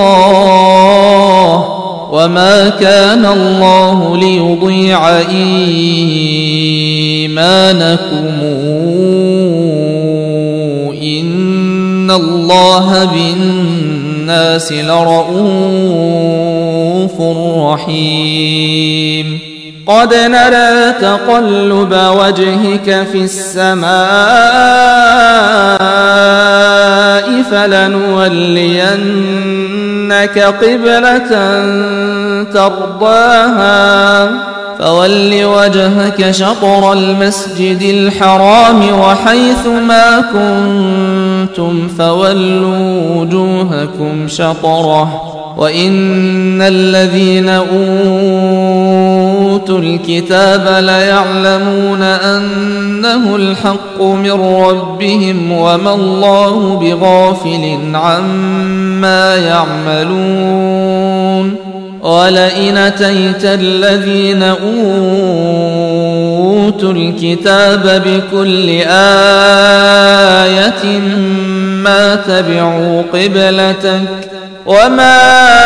الله وما كان الله ليضيع إيمانكم إن الله بالناس لرؤوف رحيم قد نرى تقلب وجهك في السماء فلنولينك قبلة ترضاها فول وجهك شطر المسجد الحرام وحيث ما كنتم فولوا وجوهكم شطره وإن الذين أوتوا الكتاب ليعلمون أنه الحق من ربهم وما الله بغافل عما يعملون ولئن أتيت الذين أوتوا الكتاب بكل آية ما تبعوا قبلتك وما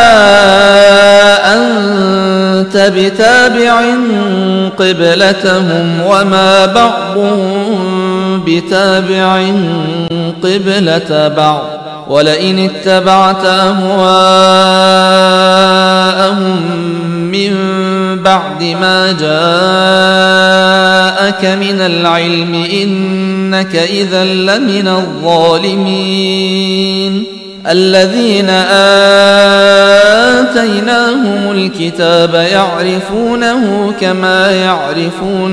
أنت بتابع قبلتهم وما بعضهم بتابع قبلة بعض ولئن اتبعت أهواءهم من بعد ما جاءك من العلم إنك إذا لمن الظالمين الذين آتيناهم الكتاب يعرفونه كما يعرفون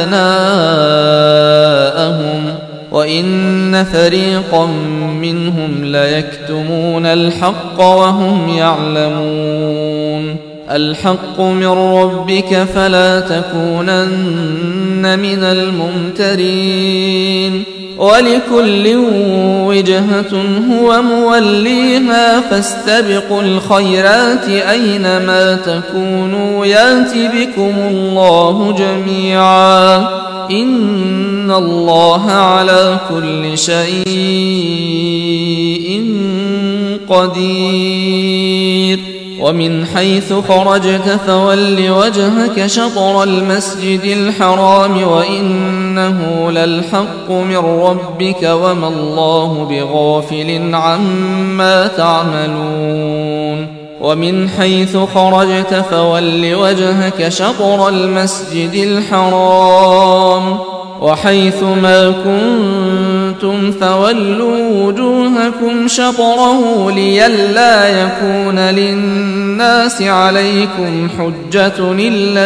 أبناءهم وإن فريقا منهم ليكتمون الحق وهم يعلمون الحق من ربك فلا تكونن من الممترين ولكل وجهة هو موليها فاستبقوا الخيرات أينما تكونوا يات بكم الله جميعا إن الله على كل شيء قدير ومن حيث خرجت فول وجهك شطر المسجد الحرام وإنه للحق من ربك وما الله بغافل عما تعملون ومن حيث خرجت فول وجهك شطر المسجد الحرام وحيث ما كنتم فولوا وجوهكم شطره لئلا يكون للناس عليكم حجة إلا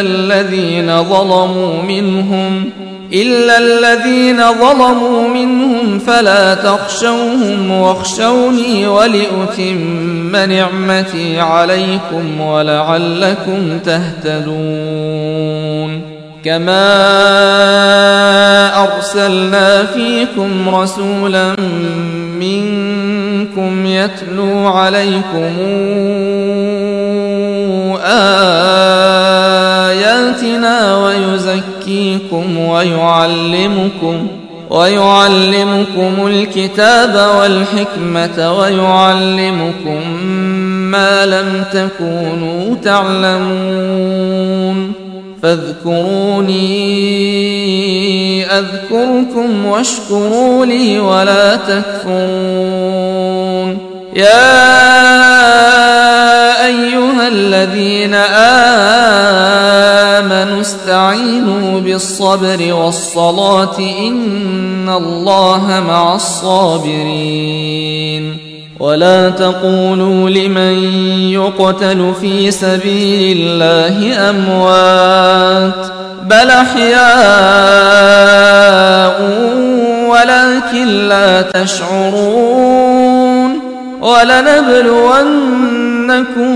الذين ظلموا منهم فلا تخشوهم واخشوني ولأتم نعمتي عليكم ولعلكم تهتدون كما أرسلنا فيكم رسولا منكم يتلو عليكم آياتنا ويزكيكم ويعلمكم الكتاب والحكمة ويعلمكم ما لم تكونوا تعلمون فاذكروني أذكركم واشكروا لي ولا تكفرون يا أيها الذين آمنوا استعينوا بالصبر والصلاة إن الله مع الصابرين ولا تقولوا لمن يقتل في سبيل الله أموات بل أحياء ولكن لا تشعرون ولنبلونكم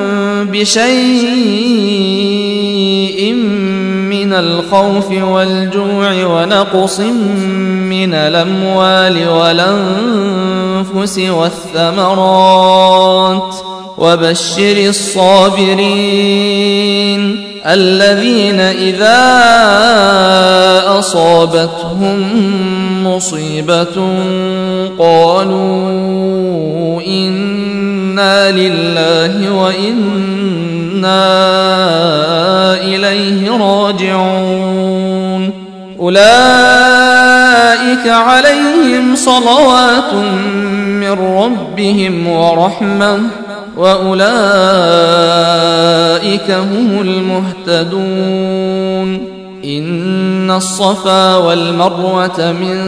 بشيء من الخوف والجوع ونقص من الأموال والأنفس والثمرات وبشر الصابرين الذين إذا أصابتهم مصيبة قالوا إنا لله وإنا إليه راجعون أولئك عليهم صلوات من ربهم ورحمة وأولئك هم المهتدون إن الصفا والمروة من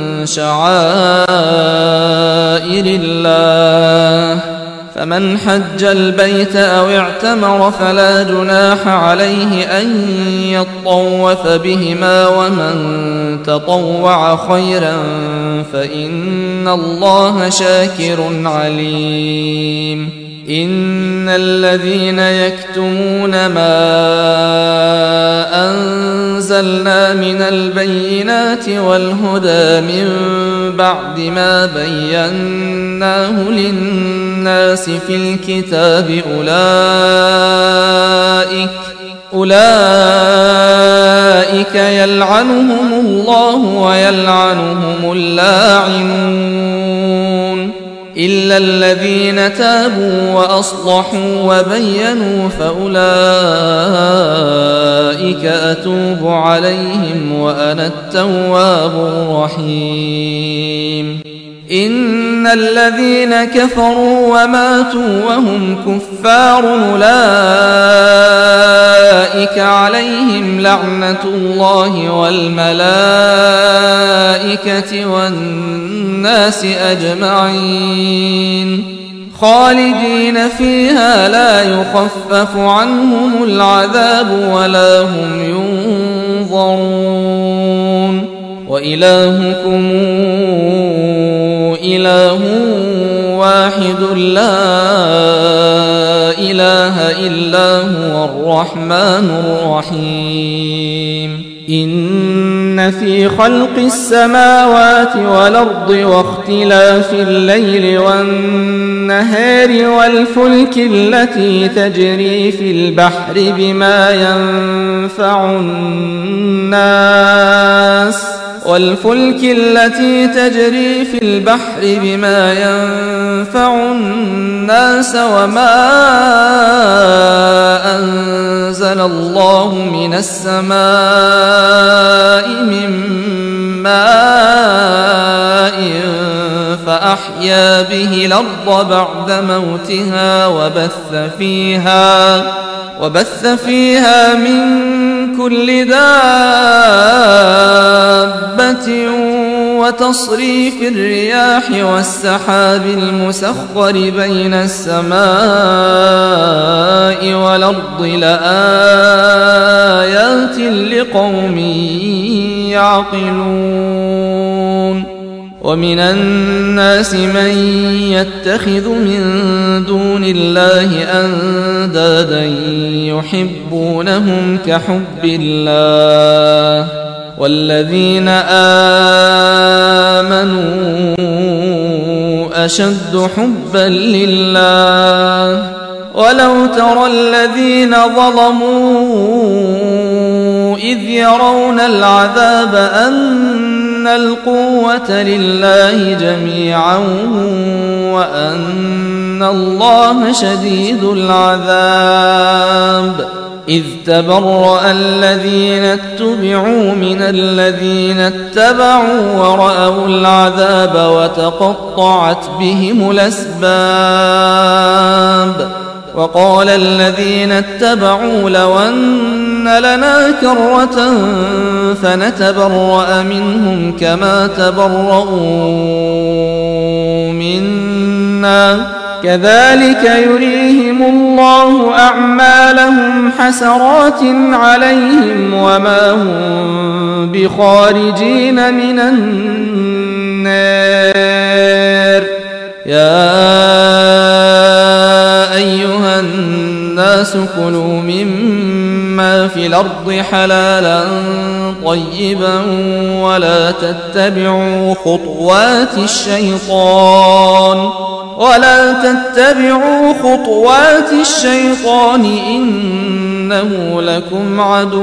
شعائر الله فمن حج البيت أو اعتمر فلا جناح عليه أن يطوف بهما ومن تطوع خيرا فإن الله شاكر عليم إن الذين يكتمون ما أنزلنا من البينات والهدى من بعد ما بيناه للناس في الكتاب أولئك يلعنهم الله ويلعنهم اللاعنون إلا الذين تابوا وأصلحوا وبينوا فأولئك أتوب عليهم وأنا التواب الرحيم إن الذين كفروا وماتوا وهم كفار أولئك عليهم لعنة الله والملائكة والناس أجمعين خالدين فيها لا يخفف عنهم العذاب ولا هم ينظرون وإلهكم إله واحد لا إله إلا هو الرحمن الرحيم إن في خلق السماوات والأرض واختلاف الليل والنهار والفلك التي تجري في البحر بما ينفع الناس وما أنزل الله من السماء من ماء فأحيا به الأرض بعد موتها وبث فيها من كل دابة وتصريف الرياح والسحاب المسخر بين السماء والأرض لآيات لقوم يعقلون ومن الناس من يتخذ من دون الله أندادا يحبونهم كحب الله والذين آمنوا أشد حبا لله ولو ترى الذين ظلموا إذ يرون العذاب أن القوة لله جميعا وأن الله شديد العذاب إذ تبرأ الذين اتبعوا من الذين اتبعوا ورأوا العذاب وتقطعت بهم الأسباب وقال الذين اتبعوا لو أن لنا كرة فنتبرأ منهم كما تبرؤوا منا كذلك يريهم الله أعمالهم حسرات عليهم وما هم بخارجين من النار يا أيها الناس كلوا مما في الأرض حلالا طيبا ولا تتبعوا خطوات الشيطان إنه لكم عدو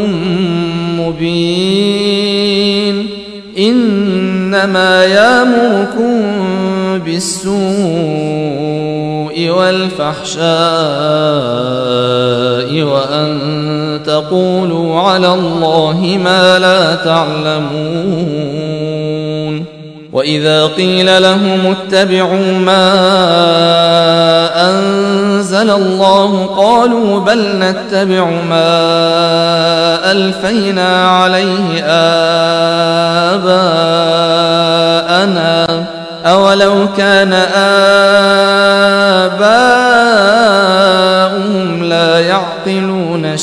مبين إنما يأمركم بالسوء والفحشاء وأن تقولوا على الله ما لا تعلمون وإذا قيل لهم اتبعوا ما أنزل الله قالوا بل نتبع ما ألفينا عليه آباءنا أولو كان آباؤهم لا يعقلون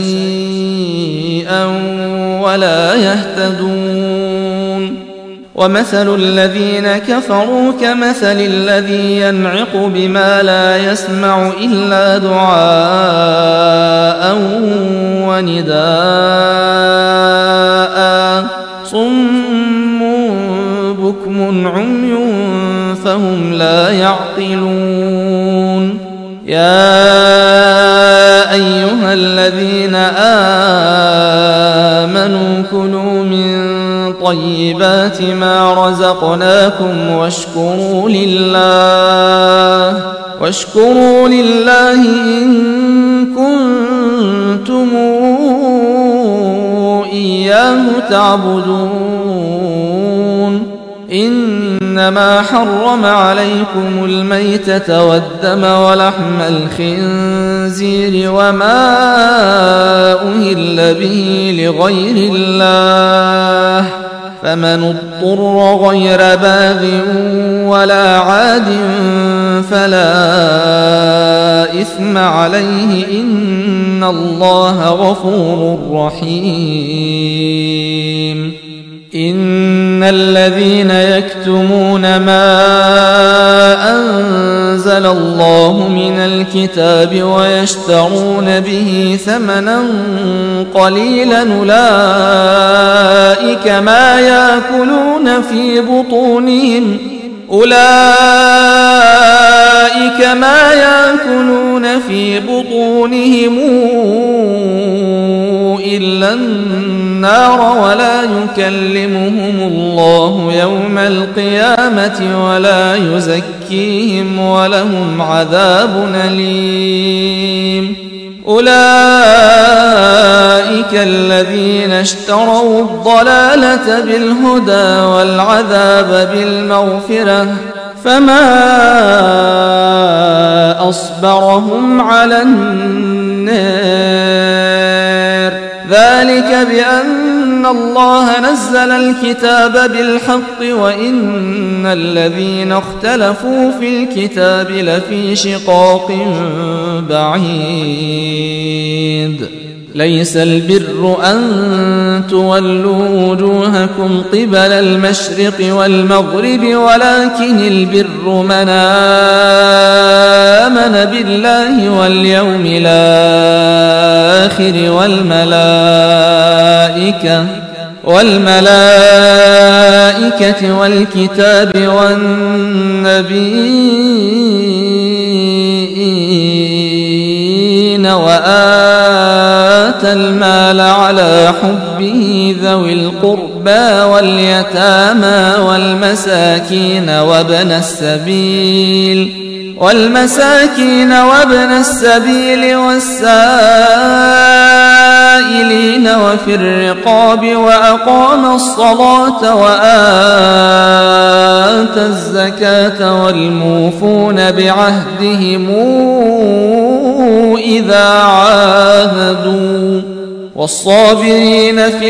شيئا ولا يهتدون ومثل الذين كفروا كمثل الذي ينعق بما لا يسمع إلا دعاء ونداء صم بكم عمي فهم لا يعقلون يا أيها الذين آمنوا كلوا من طيبات ما رزقناكم واشكروا لله إن كنتم إياه تعبدون إنما حرم عليكم الميتة والدم ولحم الخنزير وما أهل به لغير الله فمن اضطر غير باغ ولا عاد فلا إثم عليه إن الله غفور رحيم إن الذين يكتمون ما أنزل الله من الكتاب ويشترون به ثمنا قليلا أولئك ما يأكلون في بطونهم إلا النار ولا يكلمهم الله يوم القيامة ولا يزكيهم ولهم عذاب أليم أولئك الذين اشتروا الضلالة بالهدى والعذاب بالمغفرة فما أصبرهم على النار ذلك بأن الله نزل الكتاب بالحق وإن الذين اختلفوا في الكتاب لفي شقاق بعيد ليس البر أن تولوا وجوهكم قبل المشرق والمغرب ولكن البر من آمن بالله واليوم الآخر والملائكة والكتاب والنبيين وآتى المال على حبه ذوي القربى والقربى واليتامى وابن السبيل والسائلين وفي الرقاب وأقام الصلاة وآتى الزكاة والموفون بعهدهم إذا عاهدوا والصابرين في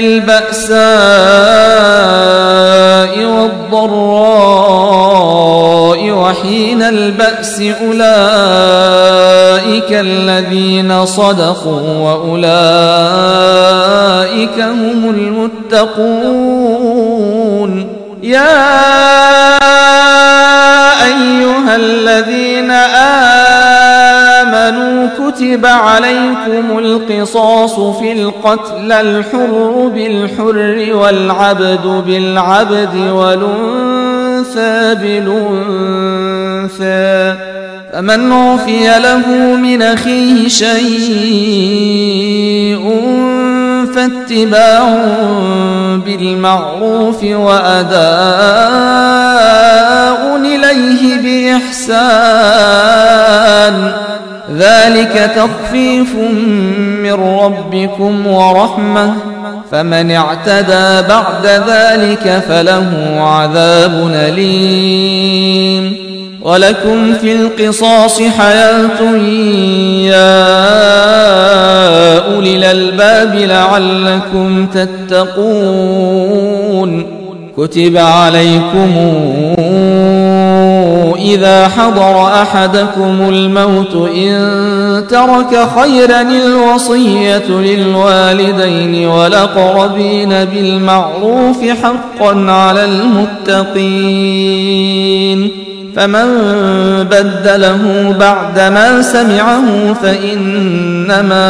البأساء والضراء وحين البأس أولئك الذين صدقوا وأولئك هم المتقون. يا أيها الذين آمنوا كتب عليكم القصاص في القتلى الحر بالحر والعبد بالعبد والأنثى بالأنثى فمن عفي له من أخيه شيء فاتباع بالمعروف وأداء إليه بإحسان ذلك تخفيف من ربكم ورحمة فمن اعتدى بعد ذلك فله عذاب أليم. ولكم في القصاص حياة يا أولي الألباب لعلكم تتقون. كتب عليكم إذا حضر أحدكم الموت إن ترك خيرا الوصية للوالدين والأقربين بالمعروف حقا على المتقين فمن بدله بعدما سمعه فإنما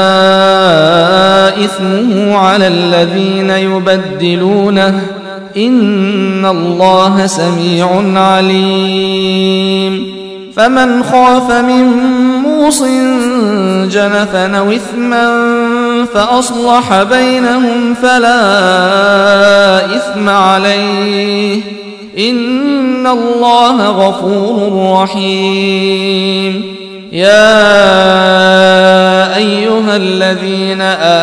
إثمه على الذين يبدلونه إن الله سميع عليم. فمن خاف من موص جنفا أو إثما فأصلح بينهم فلا إثم عليه إن الله غفور رحيم. يا أيها الذين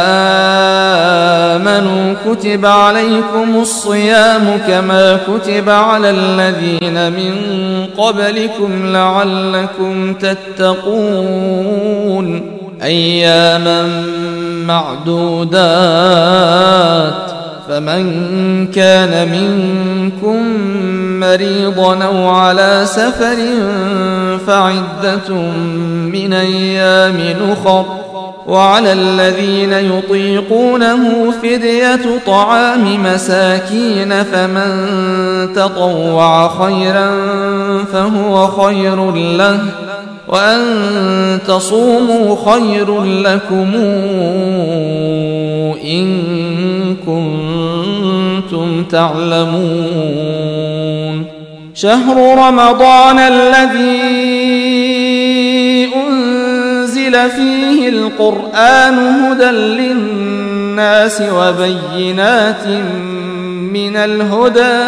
آمنوا كتب عليكم الصيام كما كتب على الذين من قبلكم لعلكم تتقون أياما معدودات فمن كان منكم مريضا أو على سفر فعدة من أيام أخر وعلى الذين يطيقونه فدية طعام مساكين فمن تطوع خيرا فهو خير له وأن تصوموا خير لكم إن كنتم تعلمون. شهر رمضان الذي أنزل فيه القرآن هدى للناس وبينات من الهدى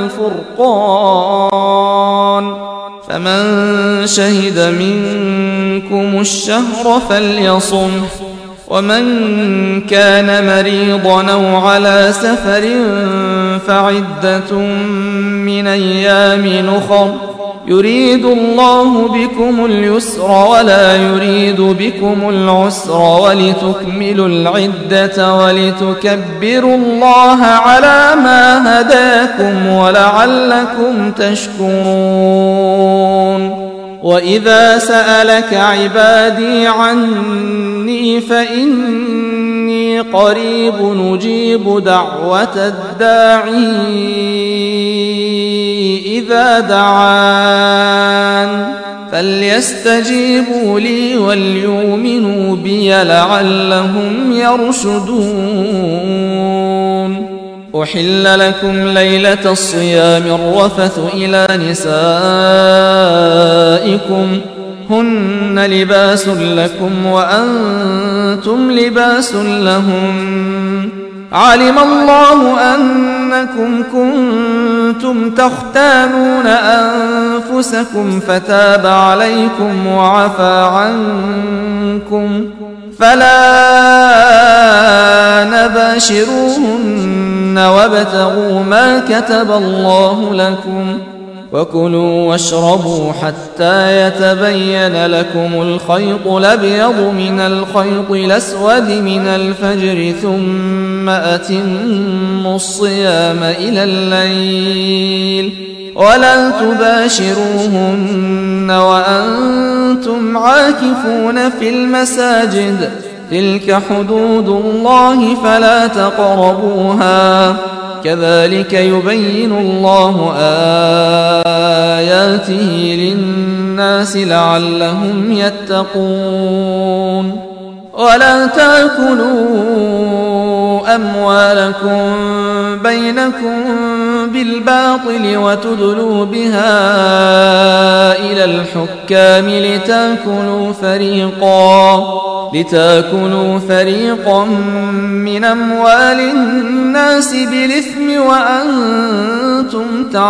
والفرقان فمن شهد منكم الشهر فليصمه ومن كان مريضا أو على سفر فعدة من أيام أخر يريد الله بكم اليسر ولا يريد بكم العسر ولتكملوا العدة ولتكبروا الله على ما هداكم ولعلكم تشكرون. وإذا سألك عبادي عني فإني قريب نجيب دعوة الداعي إذا دعان فليستجيبوا لي وليؤمنوا بي لعلهم يرشدون. أحل لكم ليلة الصيام الرفث إلى نسائكم هن لباس لكم وأنتم لباس لهم علم الله أنكم كنتم تختانون أنفسكم فتاب عليكم وعفى عنكم فلا نباشروهن وابتغوا ما كتب الله لكم وكلوا واشربوا حتى يتبين لكم الخيط الأبيض من الخيط الأسود من الفجر ثم أتموا الصيام إلى الليل ولا تباشروهن وأنتم عاكفون في المساجد تلك حدود الله فلا تقربوها كذلك يبين الله آياته للناس لعلهم يتقون ولا تأكلوا أموالكم بينكم بالباطل وتدلوا بها إلى الحكام لتأكلوا فريقا من أموال الناس بالإثم وأنتم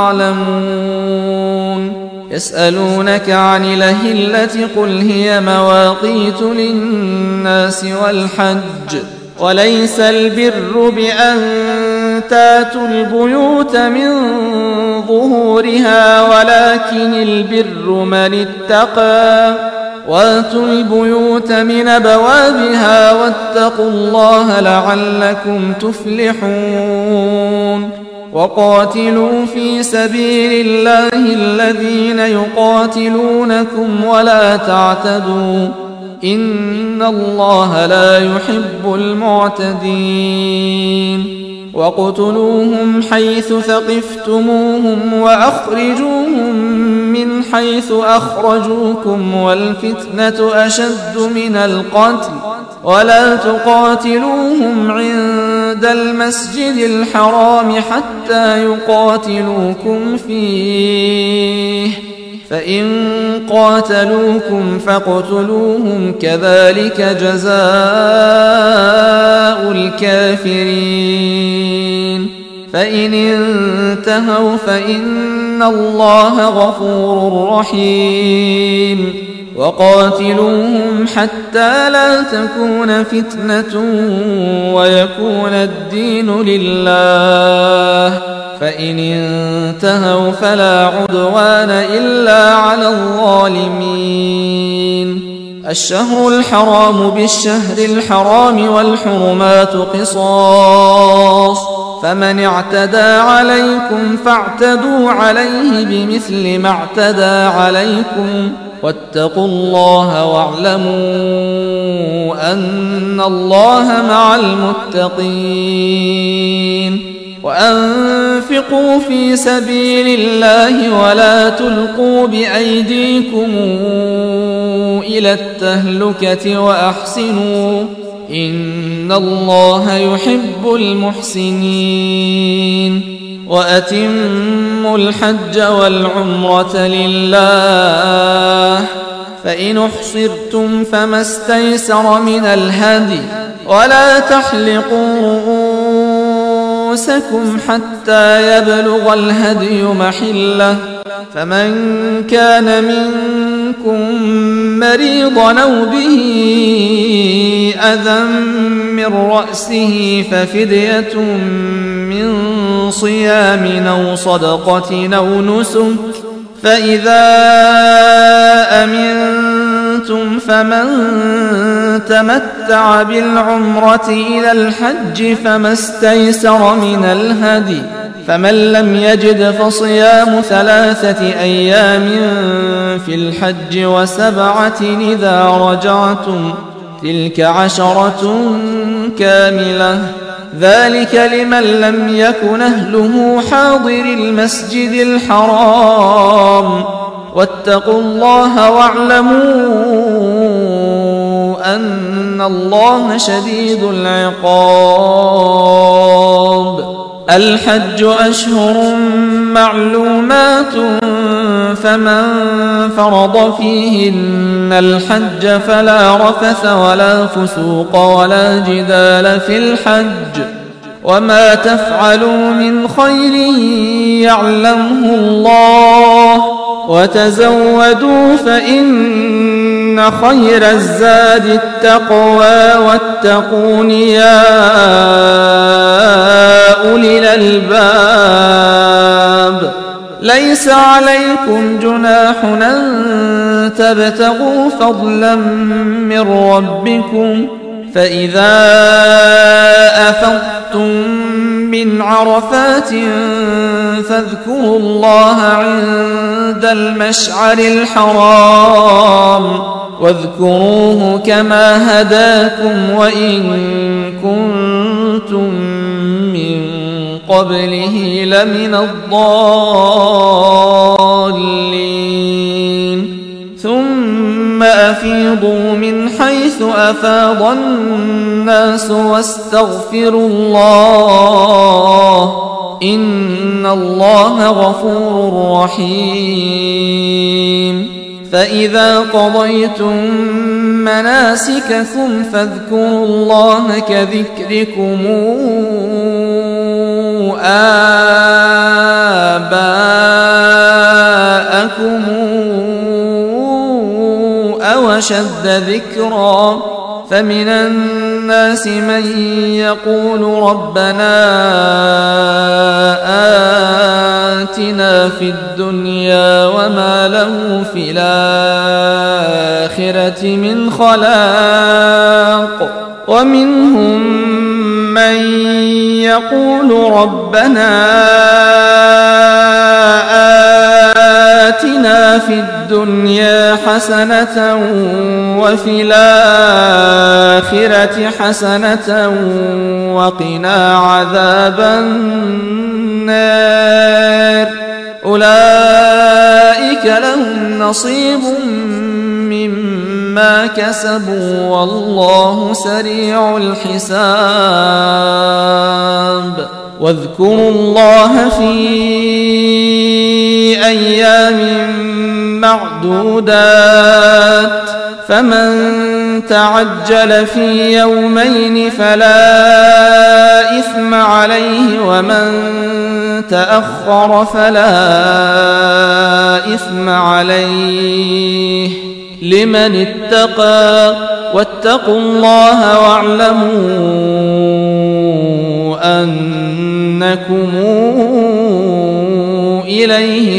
تعلمون يسألونك عن الأهلة قل هي مواقيت للناس والحج وليس البر بأن تاتوا البيوت من ظهورها ولكن البر من اتقى واتوا البيوت من أبوابها واتقوا الله لعلكم تفلحون وقاتلوا في سبيل الله الذين يقاتلونكم ولا تعتدوا إن الله لا يحب المعتدين وقتلوهم حيث ثقفتموهم وأخرجوهم من حيث أخرجوكم والفتنة أشد من القتل ولا تقاتلوهم عند المسجد الحرام حتى يقاتلوكم فيه فإن قاتلوكم فاقتلوهم كذلك جزاء الكافرين فإن انتهوا فإن الله غفور رحيم وقاتلوهم حتى لا تكون فتنة ويكون الدين لله فإن انتهوا فلا عدوان إلا على الظالمين الشهر الحرام بالشهر الحرام والحرمات قصاص فمن اعتدى عليكم فاعتدوا عليه بمثل ما اعتدى عليكم واتقوا الله واعلموا أن الله مع المتقين وأنفقوا في سبيل الله ولا تلقوا بأيديكم إلى التهلكة وأحسنوا إن الله يحب المحسنين وأتموا الحج والعمرة لله فإن احصرتم فما استيسر من الهدي ولا تحلقوا رؤوسكم حتى يبلغ الهدي محله فمن كان منكم مريضا أو به أذى من رأسه ففدية من صيام أو صدقة أو نسك فإذا أمنتم فمن تمتع بالعمرة إلى الحج فما استيسر من الهدي فمن لم يجد فصيام 3 أيام في الحج و7 إذا رجعتم تلك 10 كاملة ذلك لمن لم يكن أهله حاضر المسجد الحرام واتقوا الله واعلموا أن الله شديد العقاب الحج أشهر معلومات فمن فرض فيهن الحج فلا رفث ولا فسوق ولا جدال في الحج وما تفعلوا من خير يعلمه الله وتزودوا فإن خير الزاد التقوى واتقون يا أولي الألباب ليس عليكم جناح أن تبتغوا فضلا من ربكم فإذا أفضتم من عرفات فاذكروا الله عند المشعر الحرام واذكروه كما هداكم وإن كنتم من قبله لمن الضالين ثم أفيضوا من حيث أفاض الناس واستغفروا الله إن الله غفور رحيم فإذا قضيتم مناسككم فاذكروا الله كذكركم آباءكم أو أشد ذكرا فمن الناس من يقول ربنا آتنا في الدنيا وما له في الآخرة من خلاق ومنهم من يقول ربنا آتنا في الدنيا حسنة وفي الآخرة حسنة وقنا عذاب النار أولئك لهم نصيب مما كسبوا والله سريع الحساب واذكروا الله في أيام معدودات فمن تعجل في يومين فلا إثم عليه ومن تأخر فلا إثم عليه لمن اتقى واتقوا الله واعلموا أنكم إليه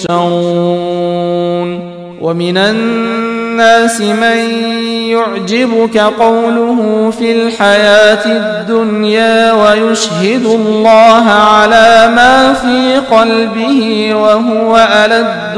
تحشرون ومن الناس من يعجبك قوله في الحياة الدنيا ويشهد الله على ما في قلبه وهو ألد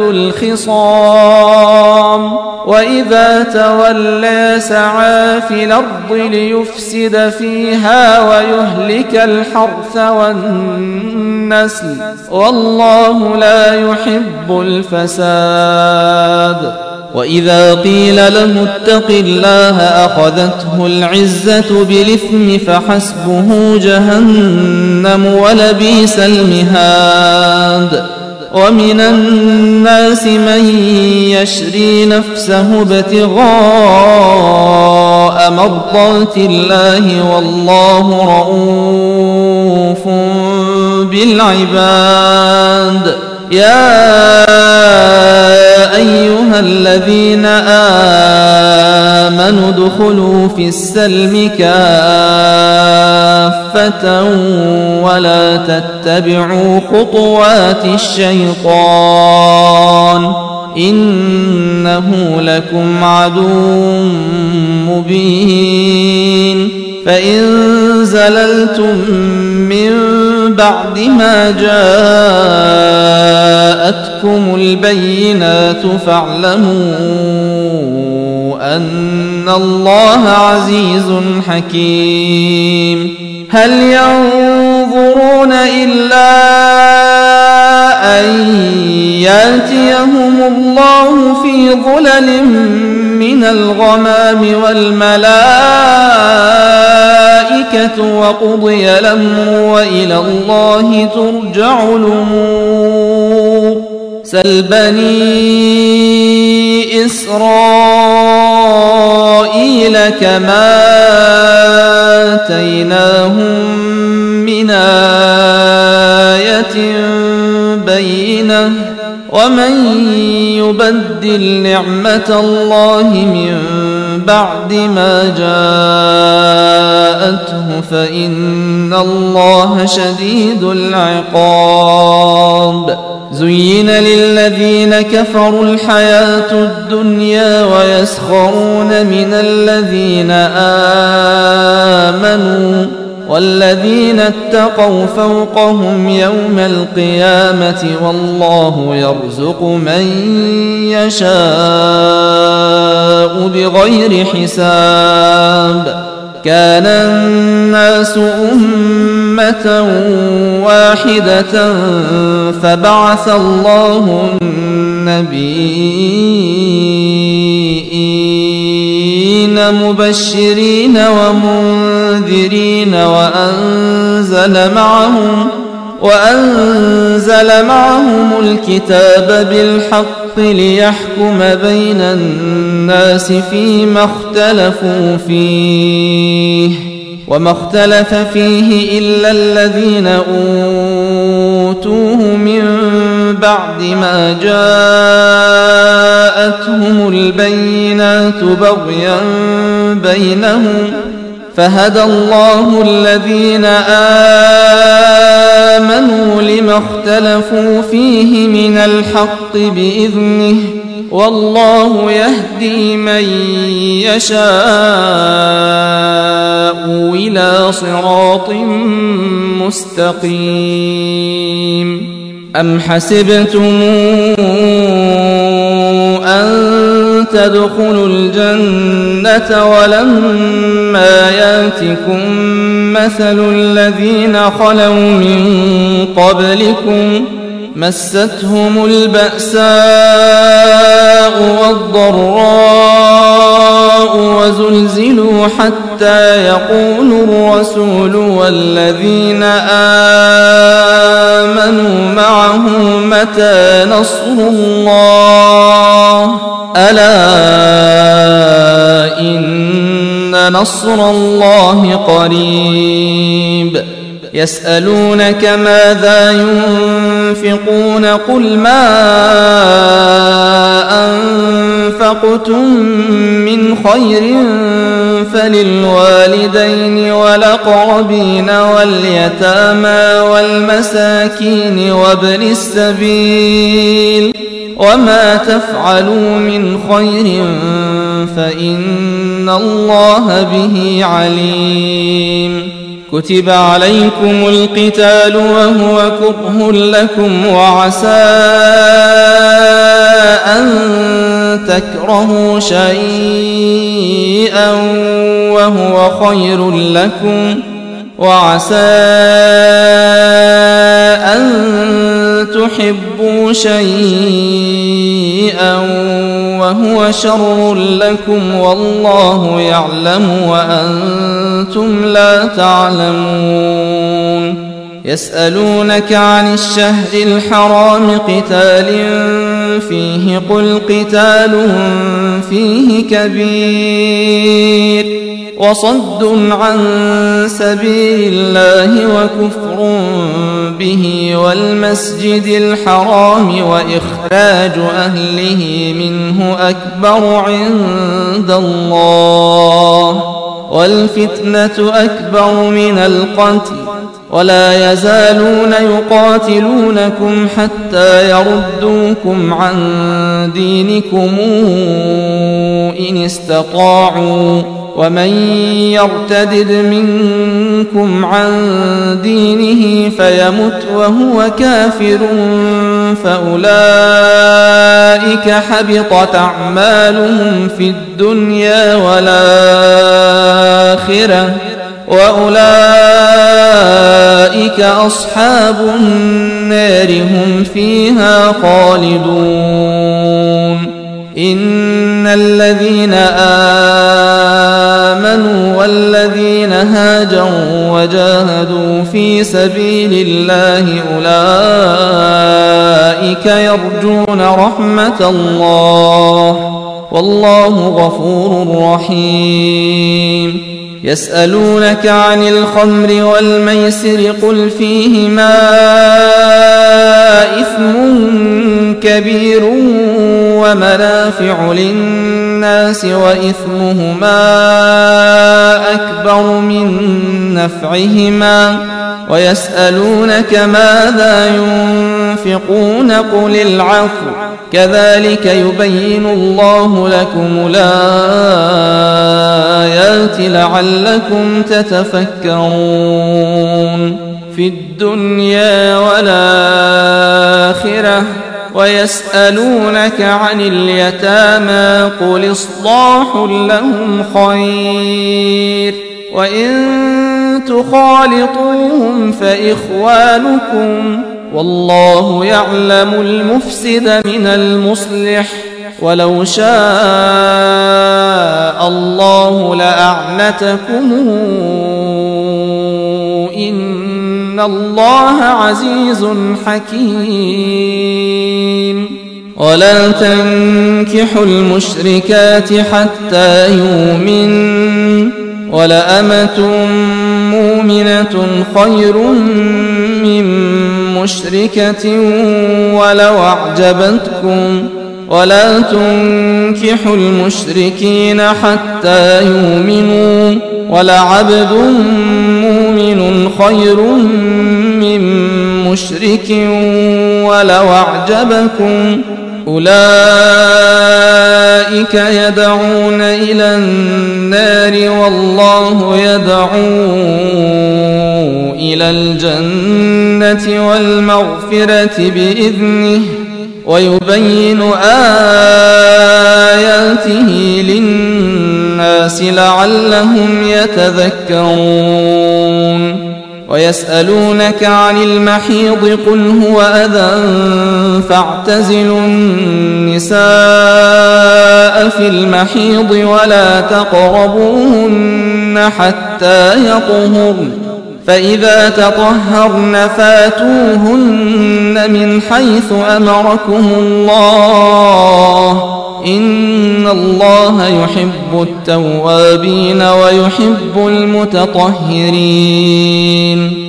الخصام وإذا تولى سعى في الأرض ليفسد فيها ويهلك الحرث والنسل والله لا يحب الفساد وإذا قيل له اتق الله أخذته العزة بالإثم فحسبه جهنم ولبئس المهاد ومن الناس من يشري نفسه ابتغاء مرضات الله والله رؤوف بالعباد يا أيها الذين آمنوا ادخلوا في السلم كافة ولا تتبعوا خطوات الشيطان إنه لكم عدو مبين فإن زللتم من بعد ما جاءتكم البينات فاعلموا أن الله عزيز حكيم هل ينظرون إلا أن يأتيهم الله في ظلل من الغمام والملائكة وقضي الأمر وإلى الله ترجع الأمور سل بني إسرائيل كما آتيناهم من آية بينة ومن يبدل نعمة الله من بعد ما جاءته فإن الله شديد العقاب زين للذين كفروا الحياة الدنيا ويسخرون من الذين آمنوا والذين اتقوا فوقهم يوم القيامة والله يرزق من يشاء بغير حساب كان الناس أمة واحدة فبعث الله النبيين مبشرين ومنذرين وأنزل معهم الكتاب بالحق ليحكم بين الناس فيما اختلفوا فيه وما اختلف فيه إلا الذين أوتوه من بعد ما جاءتهم البينات بغيا بينهم فهدى الله الذين آمنوا لما اختلفوا فيه من الحق بإذنه والله يهدي من يشاء إلى صراط مستقيم أم حسبتم أن تدخلوا الجنة ولما ياتكم مثل الذين خلوا من قبلكم مستهم البأساء والضراء وزلزلوا حتى يقول الرسول والذين آمنوا معه متى نصر الله ألا إن نصر الله قريب يسألونك ماذا ينفقون قل ما أنفقتم من خير فللوالدين والأقربين واليتامى والمساكين وابن السبيل وما تفعلوا من خير فإن الله به عليم كتب عليكم القتال وهو كره لكم وعسى أن تكرهوا شيئا وهو خير لكم وعسى أن تحبوا شيئا وهو شر لكم والله يعلم وأنتم لا تعلمون يسألونك عن الشهر الحرام قتال فيه قل قتال فيه كبير وصد عن سبيل الله وكفر به والمسجد الحرام وإخراج أهله منه أكبر عند الله والفتنة أكبر من القتل ولا يزالون يقاتلونكم حتى يردوكم عن دينكم إن استطاعوا ومن يرتدد منكم عن دينه فيمت وهو كافر فأولئك حبطت أعمالهم في الدنيا والآخرة وأولئك أصحاب النار هم فيها خالدون إن الذين آمنوا والذين هاجروا وجاهدوا في سبيل الله أولئك يرجون رحمة الله والله غفور رحيم. يسألونك عن الخمر والميسر قل فيهما إثم كبير ومنافع للناس وإثمهما أكبر من نفعهما ويسألونك ماذا ينفقون قل العفو كذلك يبين الله لكم الآيات لعلكم تتفكرون في الدنيا والآخرة. ويسألونك عن اليتامى قل إصلاح لهم خير وإن تخالطوهم فإخوانكم والله يعلم المفسد من المصلح ولو شاء الله لأعنتكم إن الله عزيز حكيم. ولا تنكحوا المشركات حتى يؤمنوا ولأمة مؤمنة خير من مشركة ولو أعجبتكم ولا تنكحوا المشركين حتى يؤمنوا ولعبد مؤمن خير من مشرك ولو أعجبكم أولئك يدعون إلى النار والله يدعو إلى الجنة والمغفرة بإذنه ويبين آياته للناس لعلهم يتذكرون. ويسألونك عن المحيض قل هو أذى فاعتزلوا النساء في المحيض ولا تقربوهن حتى يطهرن فإذا تطهرن فاتوهن من حيث أمركم الله إن الله يحب التوابين ويحب المتطهرين.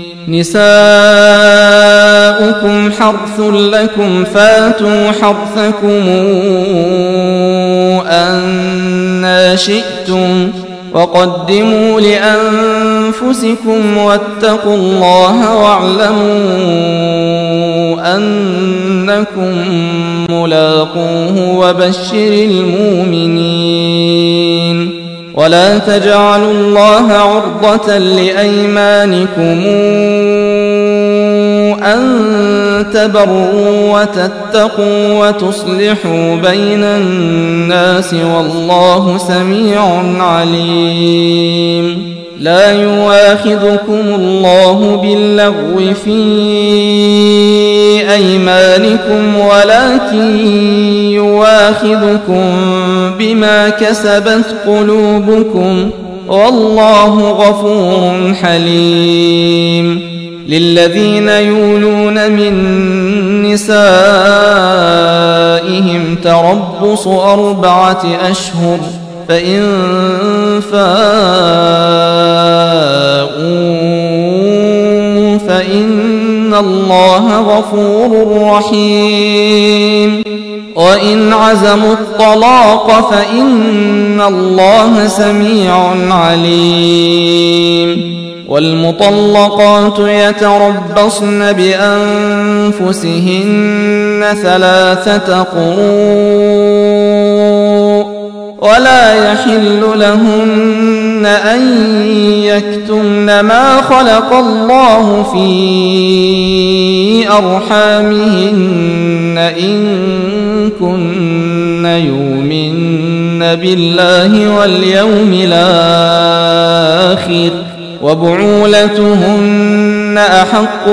نساؤكم حرث لكم فاتوا حرثكم أن شئتم وقدموا لأنفسكم واتقوا الله واعلموا أنكم ملاقوه وبشر المؤمنين. ولا تجعلوا الله عرضة لأيمانكم أن تبروا وتتقوا وتصلحوا بين الناس والله سميع عليم. لا يؤاخذكم الله باللغو في أيمانكم ولكن يؤاخذكم بما كسبت قلوبكم والله غفور حليم. للذين يولون من نسائهم تربص 4 أشهر فإن فاءوا فإن الله غفور رحيم. وإن عزموا الطلاق فإن الله سميع عليم. والمطلقات يتربصن بأنفسهن 3 قروء ولا يحل لهن أن يكتمن ما خلق الله في أرحامهن إن كن يؤمن بالله واليوم الآخر وبعولتهن أحق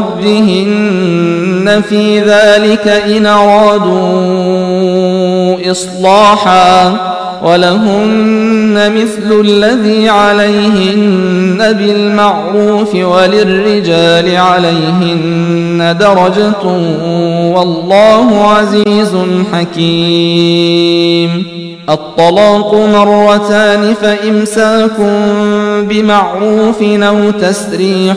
بردهن في ذلك إن أرادوا إصلاحا ولهن مثل الذي عليهن بالمعروف وللرجال عليهن درجة والله عزيز حكيم. الطلاق مرتان فإمساك بمعروف أو تسريح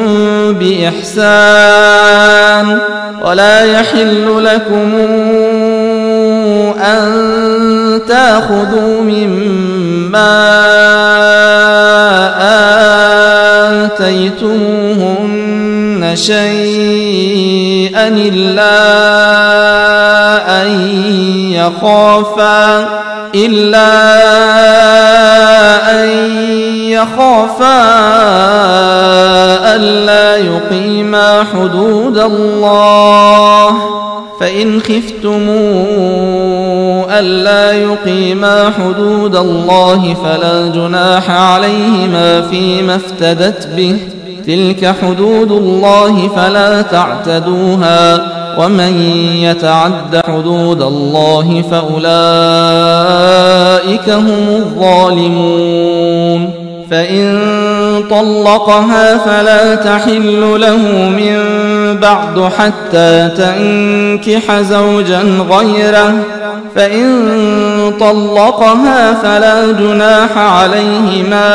بإحسان ولا يحل لكم أن تأخذوا مما آتيتموهن شيئا إلا أن يخافا ألا يقيما حدود الله فإن خفتموا ألا يقيما حدود الله فلا جناح عليهما فيما افتدت به تلك حدود الله فلا تعتدوها ومن يتعد حدود الله فأولئك هم الظالمون. فإن طلقها فلا تحل له من بعد حتى تنكح زوجا غيره فإن طلقها فلا جناح عليهما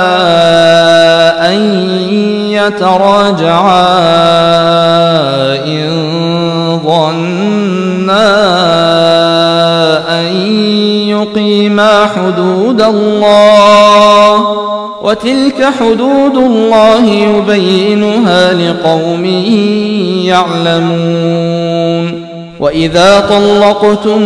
أن يتراجعا إن ظنا أن يقيما حدود الله وتلك حدود الله يبينها لقوم يعلمون. وإذا طلقتم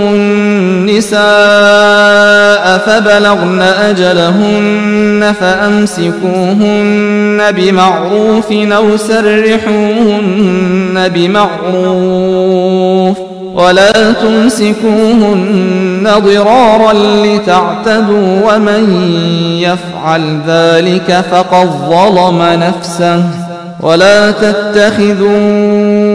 النساء فبلغن أجلهن فأمسكوهن بمعروف أو سرحوهن بمعروف ولا تمسكوهن ضرارا لتعتدوا ومن يفعل ذلك فقد ظلم نفسه. ولا تتخذوا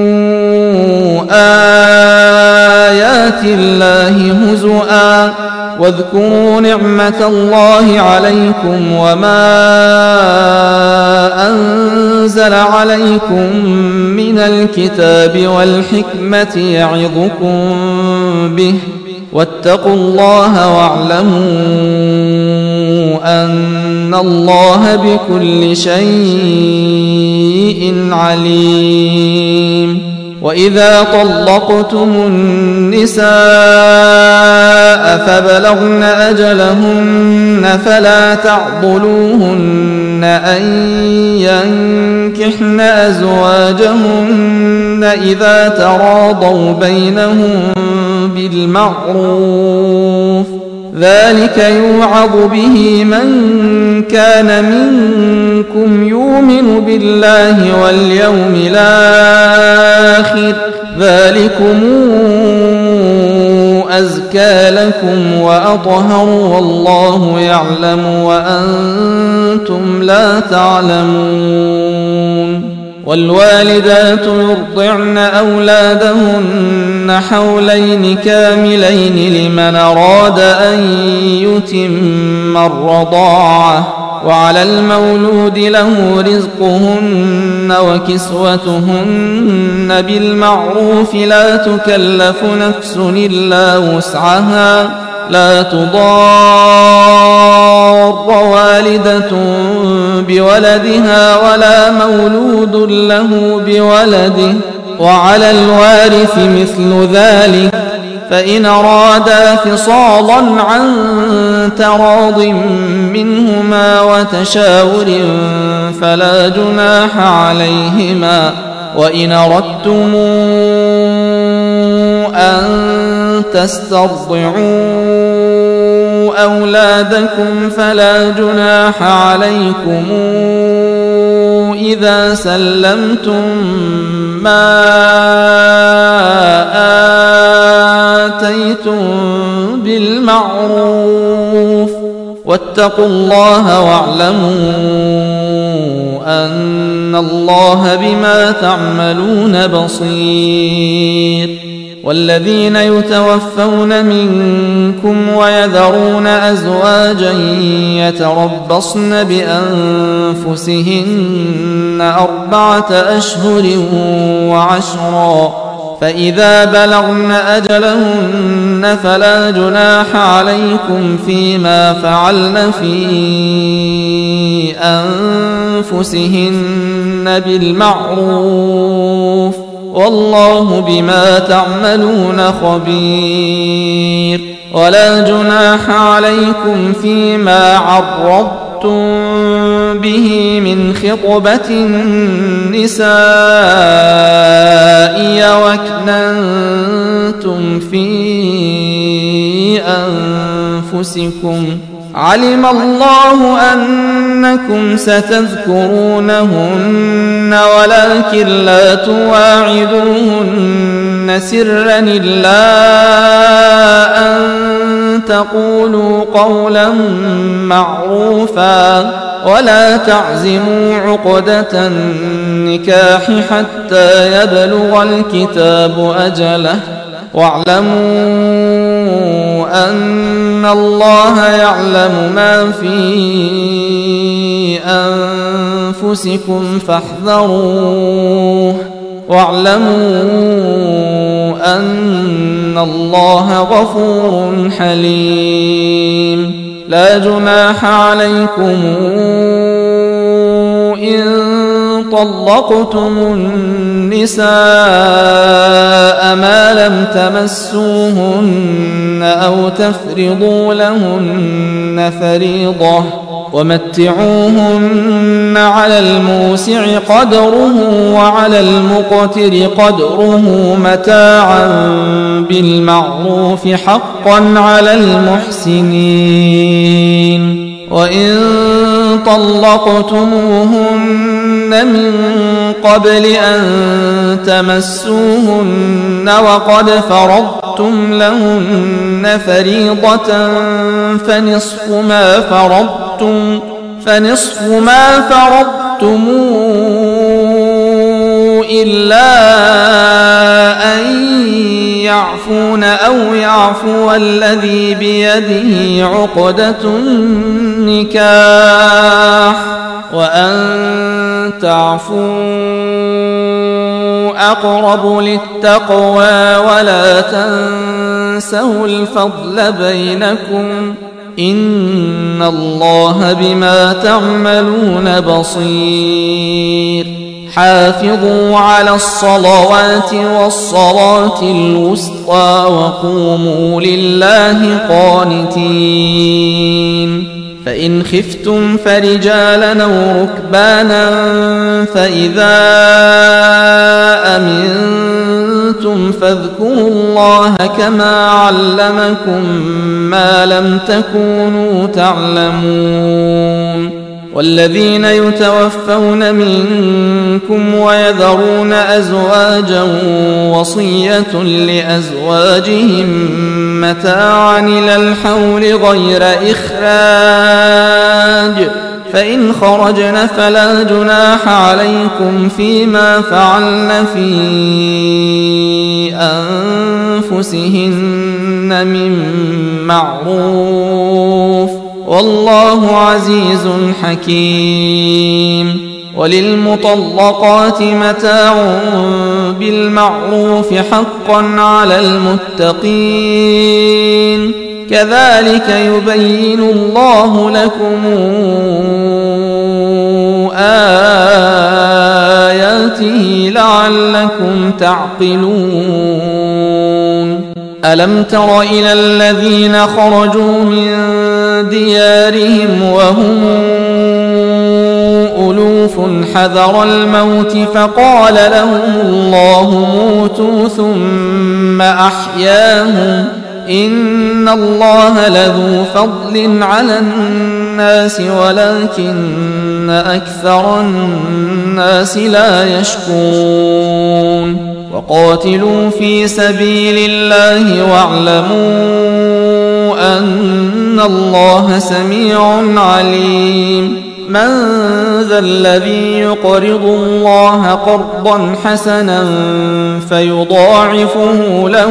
آيات الله هزؤا واذكروا نعمة الله عليكم وما أنزل عليكم من الكتاب والحكمة يعظكم به واتقوا الله واعلموا أن الله بكل شيء عليم. وإذا طلقتم النساء فبلغن أجلهن فلا تعضلوهن أن ينكحن أزواجهن إذا تراضوا بينهم بالمعروف ذلك يوعظ به من كان منكم يؤمن بالله واليوم الآخر ذلكم أزكى لكم وأطهر والله يعلم وأنتم لا تعلمون. والوالدات يرضعن أولادهن حولين كاملين لمن أراد أن يتم الرضاعة وعلى المولود له رزقهن وكسوتهن بالمعروف لا تكلف نفس إلا وسعها لا تضار والدة بولدها ولا مولود له بولده وعلى الوارث مثل ذلك فإن أرادا فصالا عن تراض منهما وتشاور فلا جناح عليهما. وإن أردتم أن تسترضعوا أولادكم فلا جناح عليكم إذا سلمتم ما آتيتم بالمعروف واتقوا الله واعلموا أن الله بما تعملون بصير. والذين يتوفون منكم ويذرون أزواجا يتربصن بأنفسهن 4 أشهر وعشرا، فإذا بلغن أجلهن فلا جناح عليكم فيما فعلن في أنفسهن بالمعروف، والله بما تعملون خبير. ولا جناح عليكم فيما عرضتم به من خطبة النساء وأكننتم في أنفسكم، علم الله أنكم ستذكرونهن ولكن لا تواعدوهن سرا إلا أن تقولوا قولا معروفا، ولا تعزموا عقدة النكاح حتى يبلغ الكتاب أجله، واعلموا أن الله يعلم ما في أنفسكم فاحذروه، واعلموا أن الله غفور حليم. لا جناح عليكم إن طلقتم النساء ما لم تمسوهن أو تفرضوا لهن فريضة، ومتعوهن على الموسع قدره وعلى المقتر قدره متاعا بالمعروف حقا على المحسنين. وإن طلقتموهن من قبل أن تمسوهن وقد فرضتم لهن فريضة فنصف ما فرضتم إلا أن يعفون أو يعفو الذي بيده عقدة النكاح، وأن تعفوا أقرب للتقوى، ولا تنسوا الفضل بينكم، إن الله بما تعملون بصير. حافظوا على الصلوات والصلاة الوسطى وقوموا لله قانتين. فإن خفتم فرجالا أو ركبانا فإذا أمنتم فاذكروا الله كما علمكم ما لم تكونوا تعلمون. والذين يتوفون منكم ويذرون أزواجا وصية لأزواجهم متاعا إلى الحول غير إخراج، فإن خرجن فلا جناح عليكم فيما فعلن في أنفسهن من معروف، والله عزيز حكيم. وللمطلقات متاع بالمعروف حقا على المتقين، كذلك يبين الله لكم آياته لعلكم تعقلون. ألم تر إلى الذين خرجوا من ديارهم وهم ألوف حذر الموت فقال لهم الله موتوا ثم أحياهم، إن الله لذو فضل على الناس ولكن أكثر الناس لا يشكرون. وقاتلوا في سبيل الله واعلموا أن الله سميع عليم. من ذا الذي يقرض الله قرضا حسنا فيضاعفه له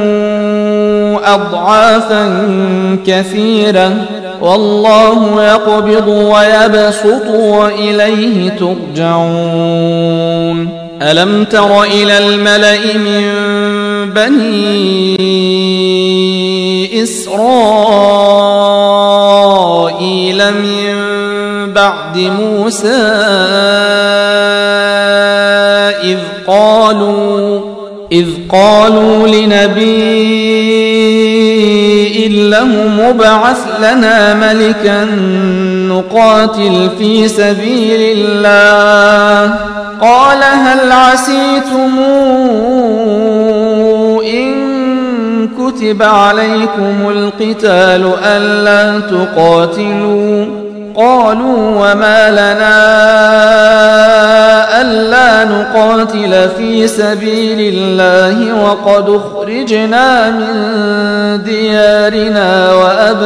أضعافا كثيرة والله يقبض ويبسط وإليه ترجعون ألم تر إلى الملأ من بني إسرائيل من بعد موسى إذ قالوا لنبي له مبعث لنا ملكا نقاتل في سبيل الله قال هل عسيتم إن كتب عليكم القتال ألا تقاتلوا قالوا وما لنا ألا نقاتل في سبيل الله وقد أخرجنا من ديارنا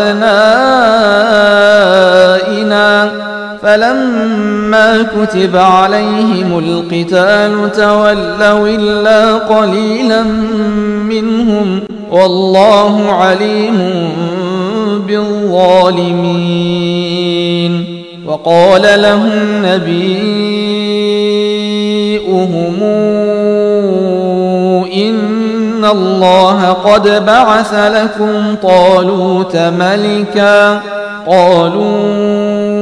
وأبنائنا فلما كتب عليهم القتال تولوا إلا قليلا منهم والله عليم بالظالمين وقال لهم نبيؤهم إن الله قد بعث لكم طالوت ملكا قالوا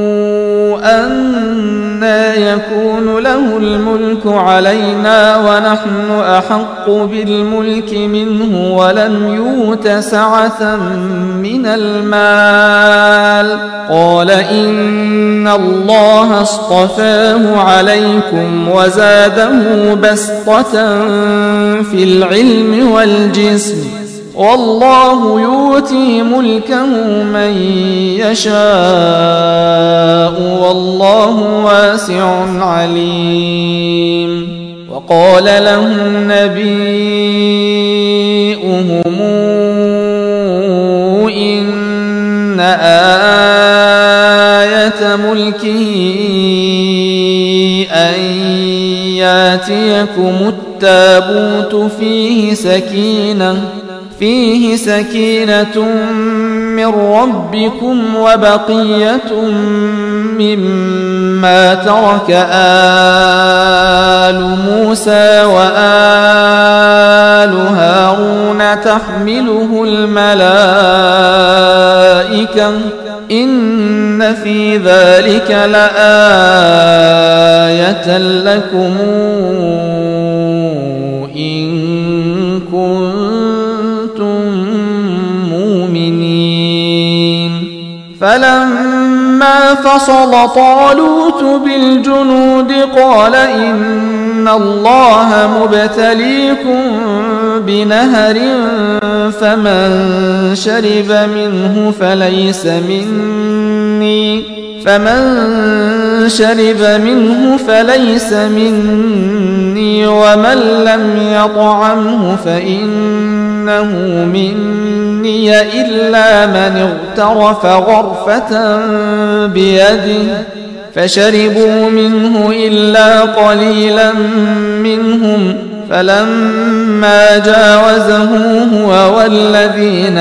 أنى يكون له الملك علينا ونحن أحق بالملك منه ولم يؤت سعة من المال قال إن الله اصطفاه عليكم وزاده بسطة في العلم والجسم والله يؤتي ملكه من يشاء والله واسع عليم وقال لهم نبيؤهم إن آية ملكه أن ياتيكم التابوت فيه سكينة من ربكم وبقية مما ترك آل موسى وآل هارون تحمله الملائكة إن في ذلك لآية لكم إن كنتم مؤمنين فلما فصل طالوت بالجنود قال إن الله مبتليكم بنهر فمن شرب منه فليس مني ومن لم يطعمه فإنه مني إلا من اغترف غرفة بيده فشربوا منه إلا قليلا منهم فلما جاوزه هو والذين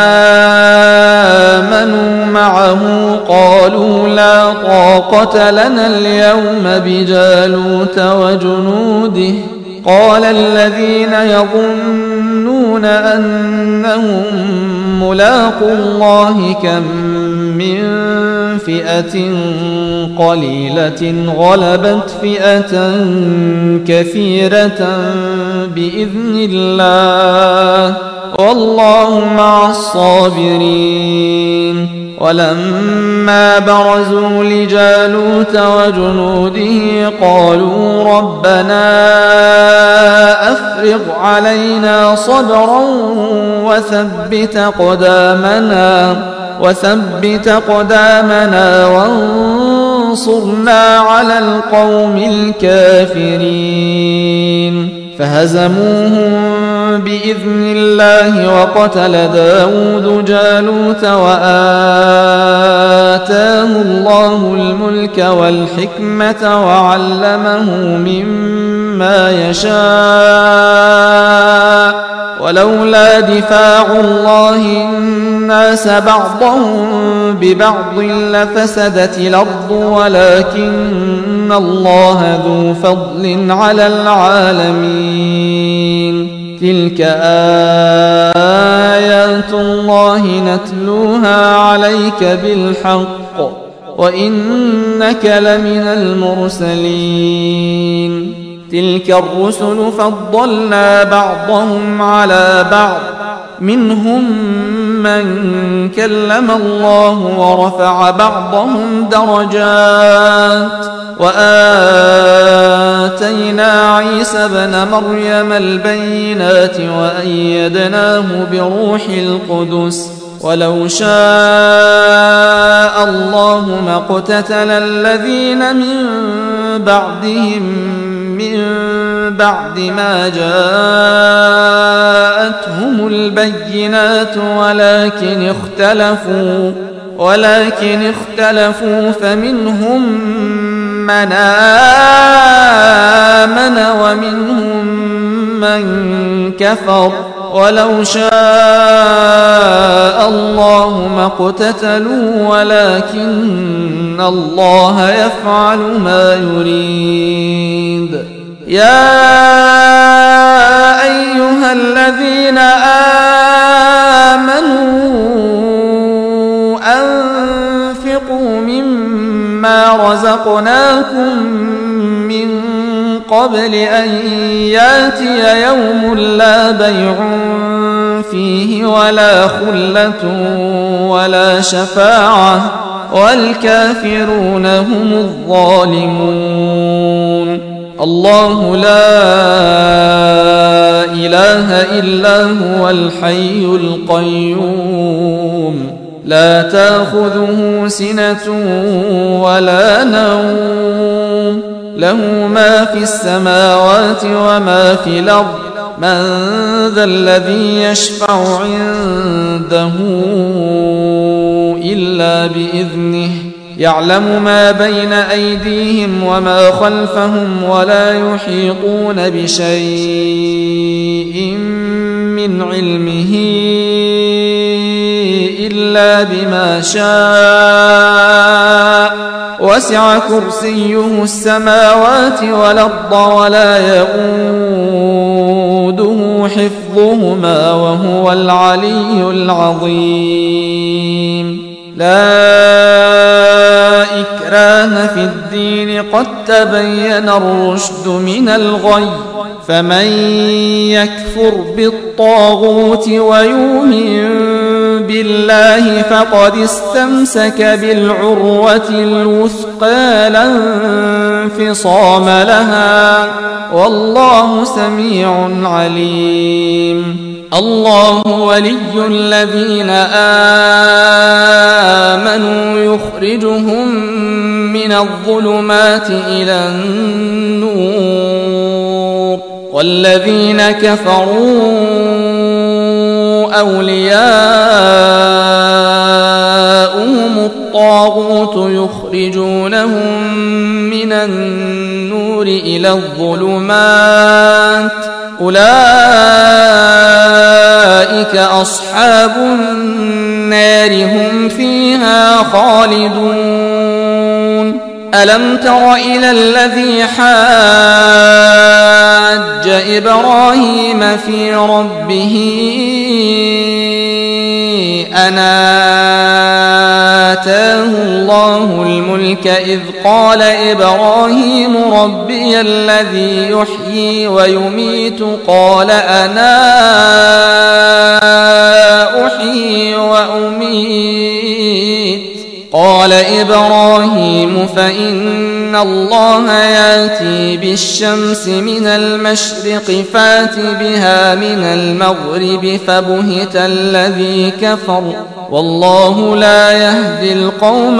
آمنوا معه قالوا لا طاقة لنا اليوم بجالوت وجنوده قال الذين يظنون أنهم ملاقو الله كم من فئة قليلة غلبت فئة كثيرة بإذن الله والله مع الصابرين ولما برزوا لجالوت وجنوده قالوا ربنا أفرغ علينا صبرا وثبت قدامنا وانصرنا على القوم الكافرين فهزموهم بإذن الله وقتل داود جالوت وآتاه آتاه الله الملك والحكمة وعلمه مما يشاء ولولا دفاع الله الناس بعضهم ببعض لفسدت الأرض ولكن الله ذو فضل على العالمين تلك آيات الله نتلوها عليك بالحق وإنك لمن المرسلين تلك الرسل فضلنا بعضهم على بعض منهم من كلم الله ورفع بعضهم درجات وآتينا عيسى ابن مريم البينات وأيدناه بروح القدس ولو شاء الله ما اقتتل الذين من بعدهم من بعد ما جاءتهم البينات ولكن اختلفوا فمنهم من آمن ومنهم من كفر ولو شاء الله ما اقتتلوا ولكن الله يفعل ما يريد يا أيها الذين آمنوا أنفقوا مما رزقناكم من قبل أن ياتي يوم لا بيع فيه ولا خلة ولا شفاعة والكافرون هم الظالمون الله لا إله إلا هو الحي القيوم لا تأخذه سنة ولا نوم له ما في السماوات وما في الأرض من ذا الذي يشفع عنده إلا بإذنه يعلم ما بين أيديهم وما خلفهم ولا يحيطون بشيء من علمه إلا بما شاء وسع كرسيه السماوات والأرض ولا يؤوده حفظهما وهو العلي العظيم لا إكراه في الدين قد تبين الرشد من الغي فمن يكفر بالطاغوت ويؤمن بالله فقد استمسك بالعروة الوثقى لا انفصام لها والله سميع عليم الله ولي الذين آمنوا يخرجهم من الظلمات إلى النور والذين كفروا أولياؤهم الطاغوت يخرجونهم من النور إلى الظلمات أولئك أصحاب النار هم فيها خالدون ألم تر إلى الذي حاج إبراهيم في ربه أن آتاه الله الملك إذ قال إبراهيم ربي الذي يحيي ويميت قال أنا أحيي وأميت قال إبراهيم فإن الله يأتي بالشمس من المشرق فات بها من المغرب فبهت الذي كفر والله لا يهدي القوم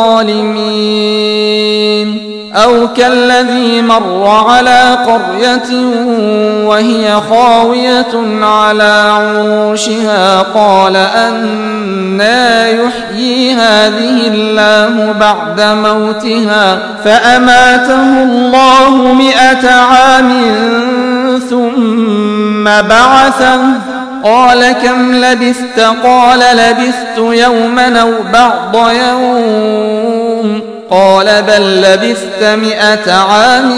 الظالمين. أو كالذي مر على قرية وهي خاوية على عروشها قال أنى يحيي هذه الله بعد موتها فأماته الله 100 عام ثم بعثه قال كم لبثت قال لبثت يوما أو بعض يوم قال بل لبثت 100 عام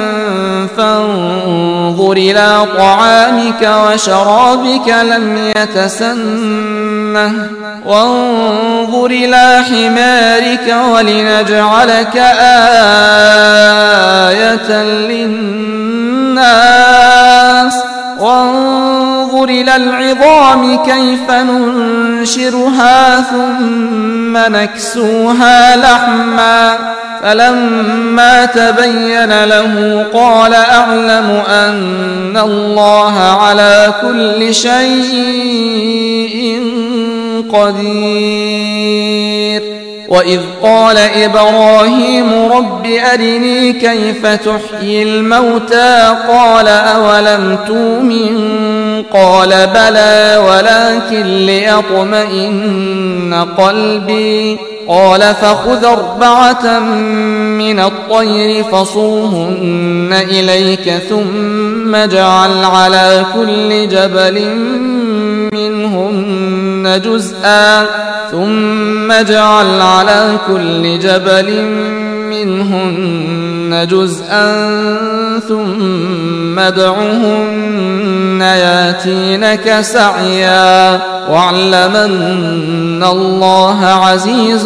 فانظر إلى طعامك وشرابك لم يتسنه وانظر إلى حمارك ولنجعلك آية للناس وانظر إلى العظام كيف ننشرها ثم نكسوها لحما فلما تبين له قال أعلم أن الله على كل شيء قدير. وإذ قال إبراهيم رب أرني كيف تحيي الموتى قال أولم تؤمن قال بلى ولكن ليطمئن قلبي قال فخذ 4 من الطير فصوهن إليك ثم اجعل على كل جبل منهن جزءا ثم ادعهن ياتينك سعيا واعلم أن الله عزيز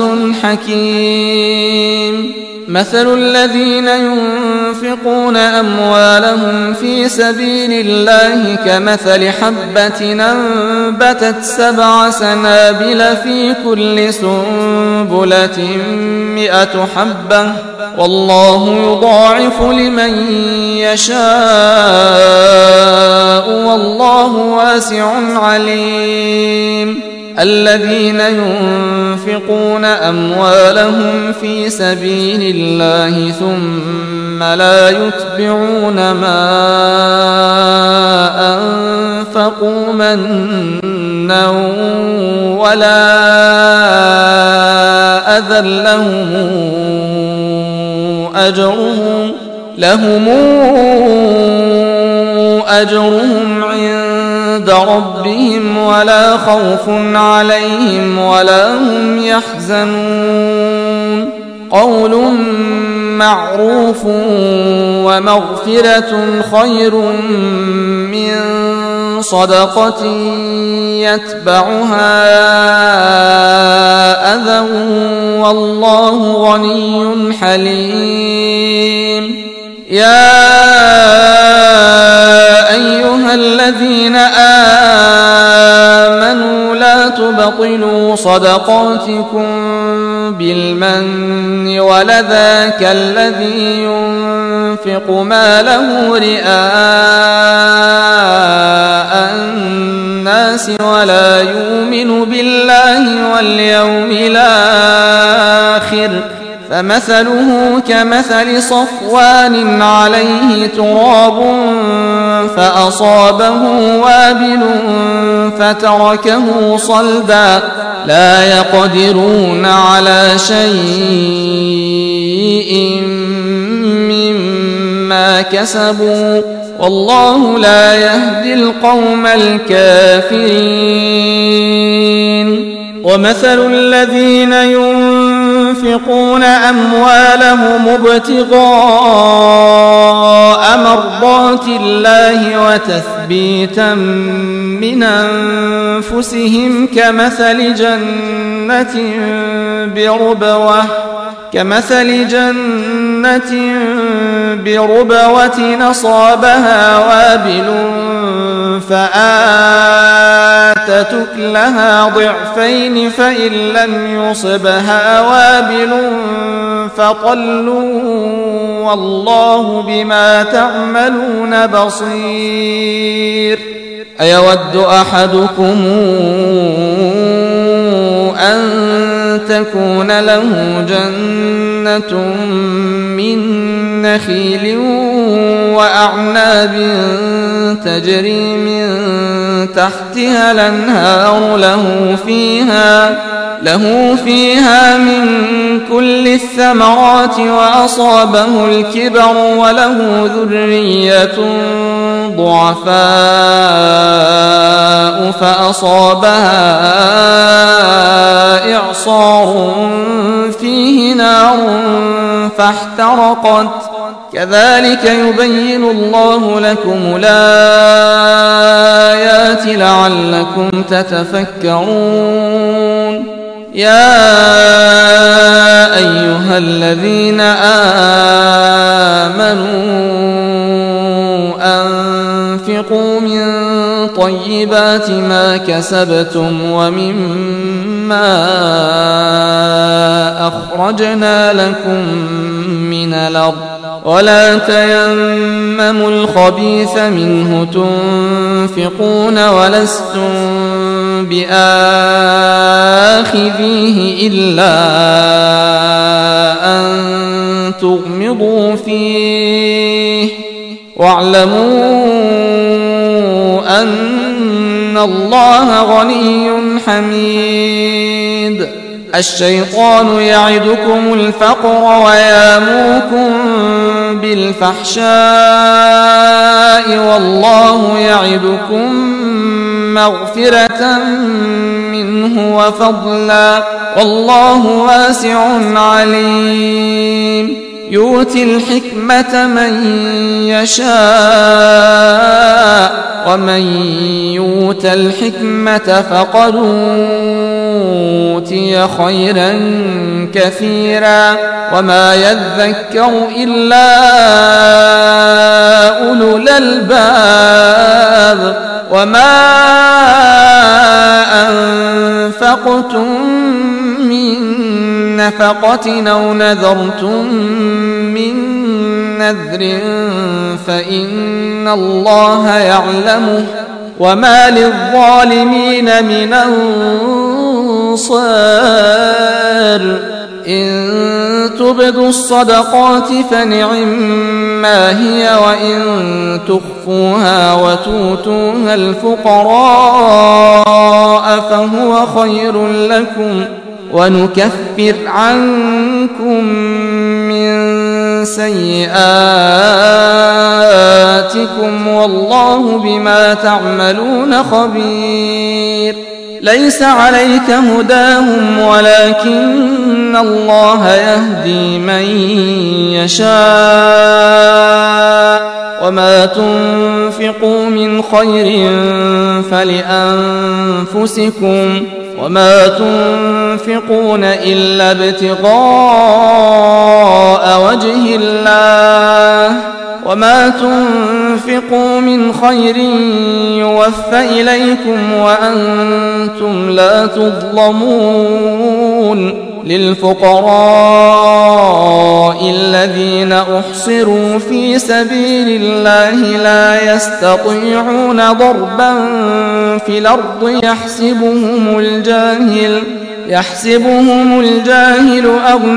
حكيم. مثل الذين ينفقون أموالهم في سبيل الله كمثل حبة أنبتت 7 سنابل في كل سنبلة 100 حبة والله يضاعف لمن يشاء والله واسع عليم. الذين ينفقون أموالهم في سبيل الله ثم لا يتبعون ما أنفقوا منا ولا أذى لهم أجرهم عند ربهم ولا خوف عليهم ولا هم يحزنون. قول معروف ومغفرة خير من صدقة يتبعها أذى والله غني حليم. يا أيها الذين آمنوا لا تبطلوا صدقاتكم بالمن والأذى كالذي ينفق ماله رئاء الناس ولا يؤمن بالله واليوم الآخر فمثله كمثل صفوان عليه تراب فأصابه وابل فتركه صلدا لا يقدرون على شيء مما كسبوا والله لا يهدي القوم الكافرين. ومثل الذين ينفقون أموالهم ابتغاء مرضات الله وتثبيتا من أنفسهم كمثل جنة بربوة نصابها وابل فآتت أكلها ضعفين فإن لم يصبها وابل فطل والله بما تعملون بصير. أيود أحدكم أن تكون له جنة من نخيل وأعناب تجري من تحتها الأنهار له فيها من كل الثمرات وأصابه الكبر وله ذرية ضعفاء فأصابها إعصار فيه نار فاحترقت كذلك يبين الله لكم الآيات لعلكم تتفكرون يا أيها الذين آمنوا أنفقوا من طيبات ما كسبتم ومما أخرجنا لكم من الأرض ولا تيمموا الخبيث منه تنفقون ولستم بآخذيه إلا أن تغمضوا فيه واعلموا أن الله غني حميد الشيطان يعدكم الفقر ويامركم بالفحشاء والله يعدكم مغفرة منه وفضلا والله واسع عليم يؤتي الحكمة من يشاء ومن يؤت الحكمة فقد أوتي خيرا كثيرا وما يذكر إلا أولو الألباب وما أنفقتم من نفقة أو نذرتم من نذر فإن الله يعلمه وما للظالمين من أنصار إن تبدوا الصدقات فنعما هي وإن تخفوها وتؤتوها الفقراء فهو خير لكم ونكفر عنكم من سيئاتكم والله بما تعملون خبير ليس عليك هداهم ولكن الله يهدي من يشاء وما تنفقوا من خير فلأنفسكم وما تنفقون إلا ابتغاء وجه الله وما تنفقوا من خير يوفى إليكم وأنتم لا تظلمون للفقراء الذين أحصروا في سبيل الله لا يستطيعون ضربا في الأرض يحسبهم الجاهل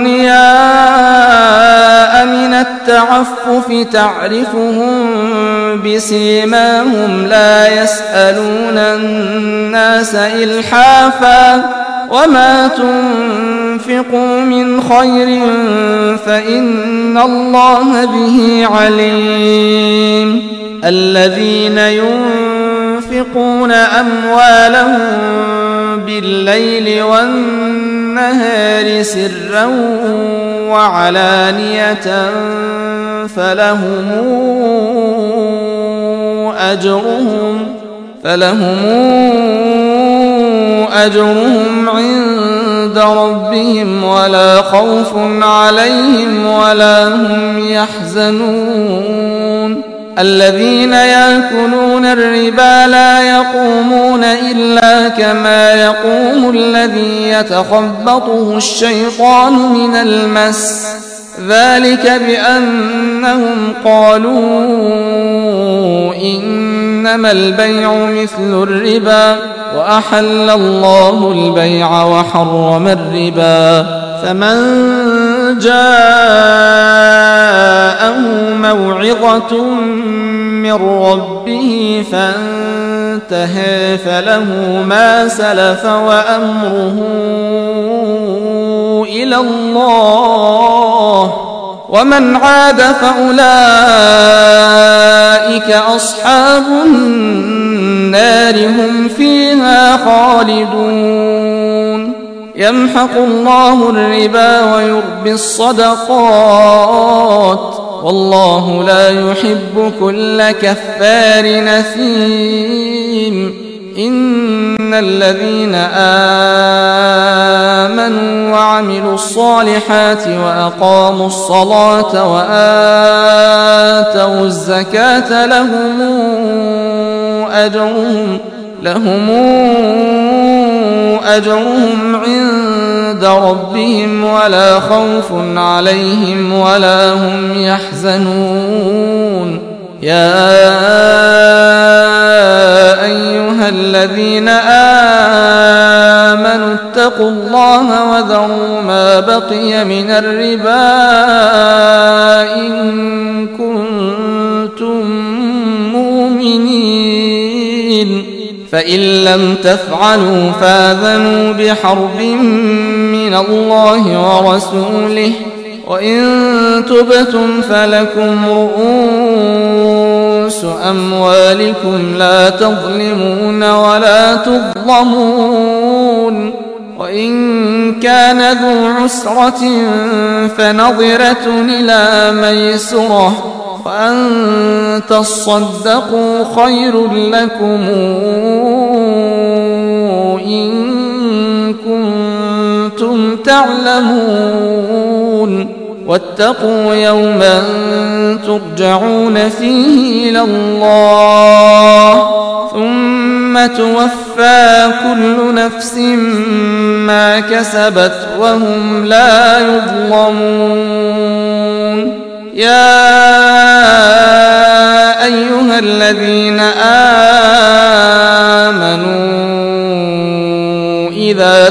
أغنياء من التعفف تعرفهم بسيماهم لا يسألون الناس إلحافا وما تنفقوا من خير فإن الله به عليم الذين ينفقون أموالهم بالليل والنهار سرا وعلانية فلهم أجرهم عند ربهم ولا خوف عليهم ولا هم يحزنون الذين يأكلون الربا لا يقومون إلا كما يقوم الذي يتخبطه الشيطان من المس ذلك بأنهم قالوا إن إنما البيع مثل الربا وأحل الله البيع وحرم الربا فمن جاءه موعظة من ربه فانتهى فله ما سلف وأمره إلى الله ومن عاد فأولئك أصحاب النار هم فيها خالدون يمحق الله الربا ويربي الصدقات والله لا يحب كل كفار نثيم إن الذين آمنوا وعملوا الصالحات وأقاموا الصلاة وآتوا الزكاة لهم أجرهم عند ربهم ولا خوف عليهم ولا هم يحزنون يا أيها الذين آمنوا اتقوا الله وذروا ما بقي من الربا إن كنتم مؤمنين فإن لم تفعلوا فآذنوا بحرب من الله ورسوله وإن تبتم فلكم رؤوس أموالكم لا تظلمون ولا تظلمون وإن كان ذو عسرة فنظرة إلى ميسرة وأن تصدقوا خير لكم إن كنتم تعلمون واتقوا يوما ترجعون فيه إلى الله ثم توفى كل نفس ما كسبت وهم لا يظلمون يا أيها الذين آمنوا إذا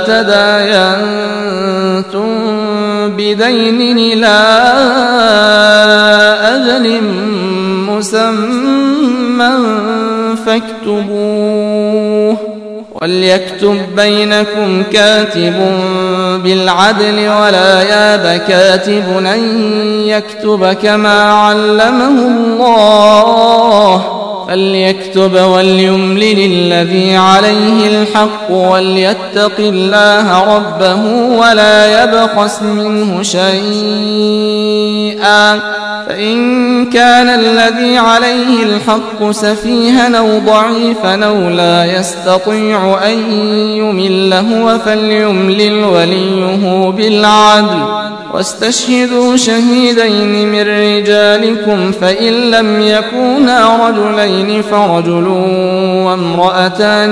تداينتم بدين إلى أجل مسمى فاكتبوه وليكتب بينكم كاتب بالعدل ولا ياب كاتب أن يكتب كما علمه الله فليكتب وليملل الذي عليه الحق وليتق الله ربه ولا يبخس منه شيئا فإن كان الذي عليه الحق سفيها أو ضعيفا أو لا يستطيع أن يمل هو فليملل وليه بالعدل واستشهدوا شهيدين من رجالكم فإن لم يكونا رجلين فرجل وامرأتان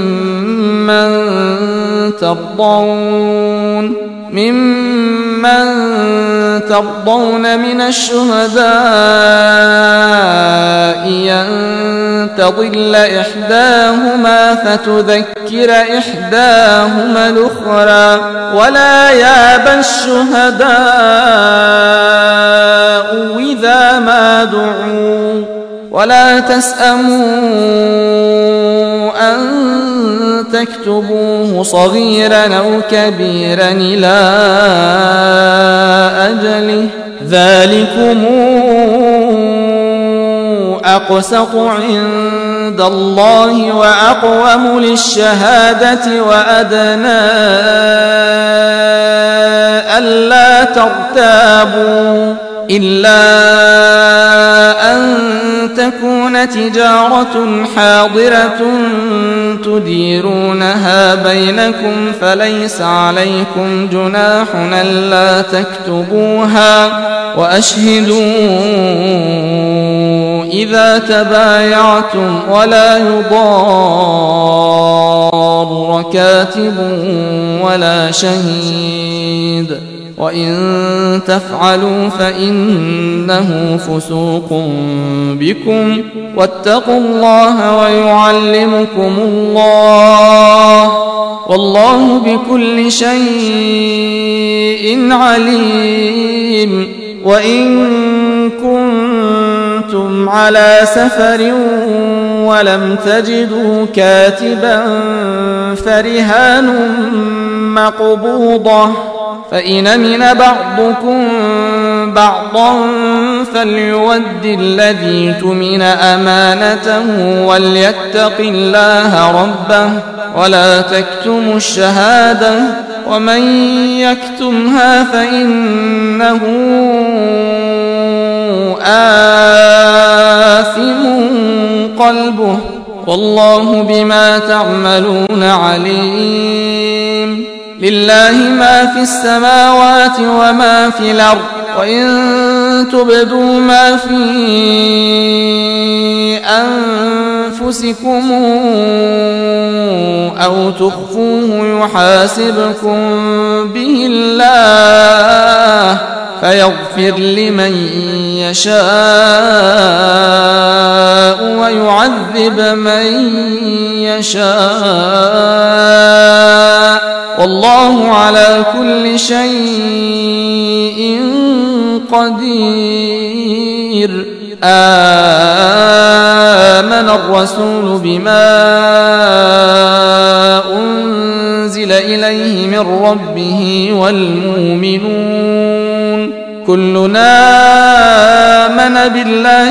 ممن ترضون من الشهداء أن تضل إحداهما فتذكر إحداهما الأخرى ولا يأبى الشهداء إذا ما دعوا ولا تسأموا أن تكتبوه صغيرا أو كبيرا إلى أجله ذلكم أقسط عند الله وأقوم للشهادة وأدنى ألا ترتابوا إلا أن تكون تجارة حاضرة تديرونها بينكم فليس عليكم جناح ألا تكتبوها وأشهدوا إذا تبايعتم ولا يضار كاتب ولا شهيد وإن تفعلوا فإنه فسوق بكم واتقوا الله ويعلمكم الله والله بكل شيء عليم. وإن كنتم على سفر ولم تجدوا كاتبا فرهان مقبوضة فإن أمن بعضكم بعضا فليؤد الذي اؤتمن أمانته وليتق الله ربه ولا تكتموا الشهادة ومن يكتمها فإنه آثم قلبه والله بما تعملون عليم. لله ما في السماوات وما في الأرض وإن تبدوا ما في أنفسكم أو تخفوه يحاسبكم به الله فيغفر لمن يشاء ويعذب من يشاء والله على كل شيء قدير. آمن الرسول بما أنزل إليه من ربه والمؤمنون كلنا آمن بالله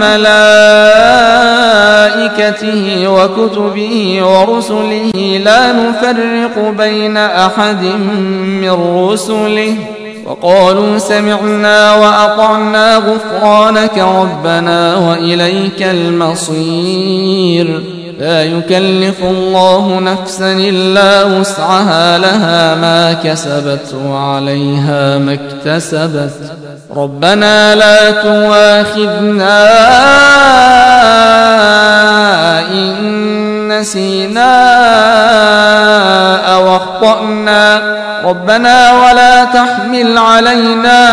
وملائكته وكتبه ورسله لا نفرق بين أحد من رسله وقالوا سمعنا وأطعنا غفرانك ربنا وإليك المصير. لا يكلف الله نفسا إلا وسعها لها ما كسبت وعليها ما اكتسبت ربنا لا تواخذنا إن نسينا أو أخطأنا ربنا ولا تحمل علينا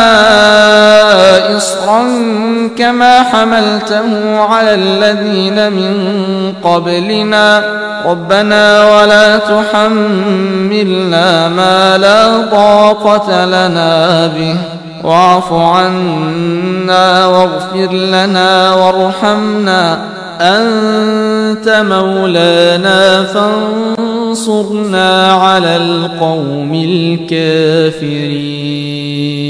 إصرا كما حملته على الذين من قبلنا ربنا ولا تحملنا ما لا طاقة لنا به واعف عنا واغفر لنا وارحمنا أنت مولانا فانصرنا على القوم الكافرين.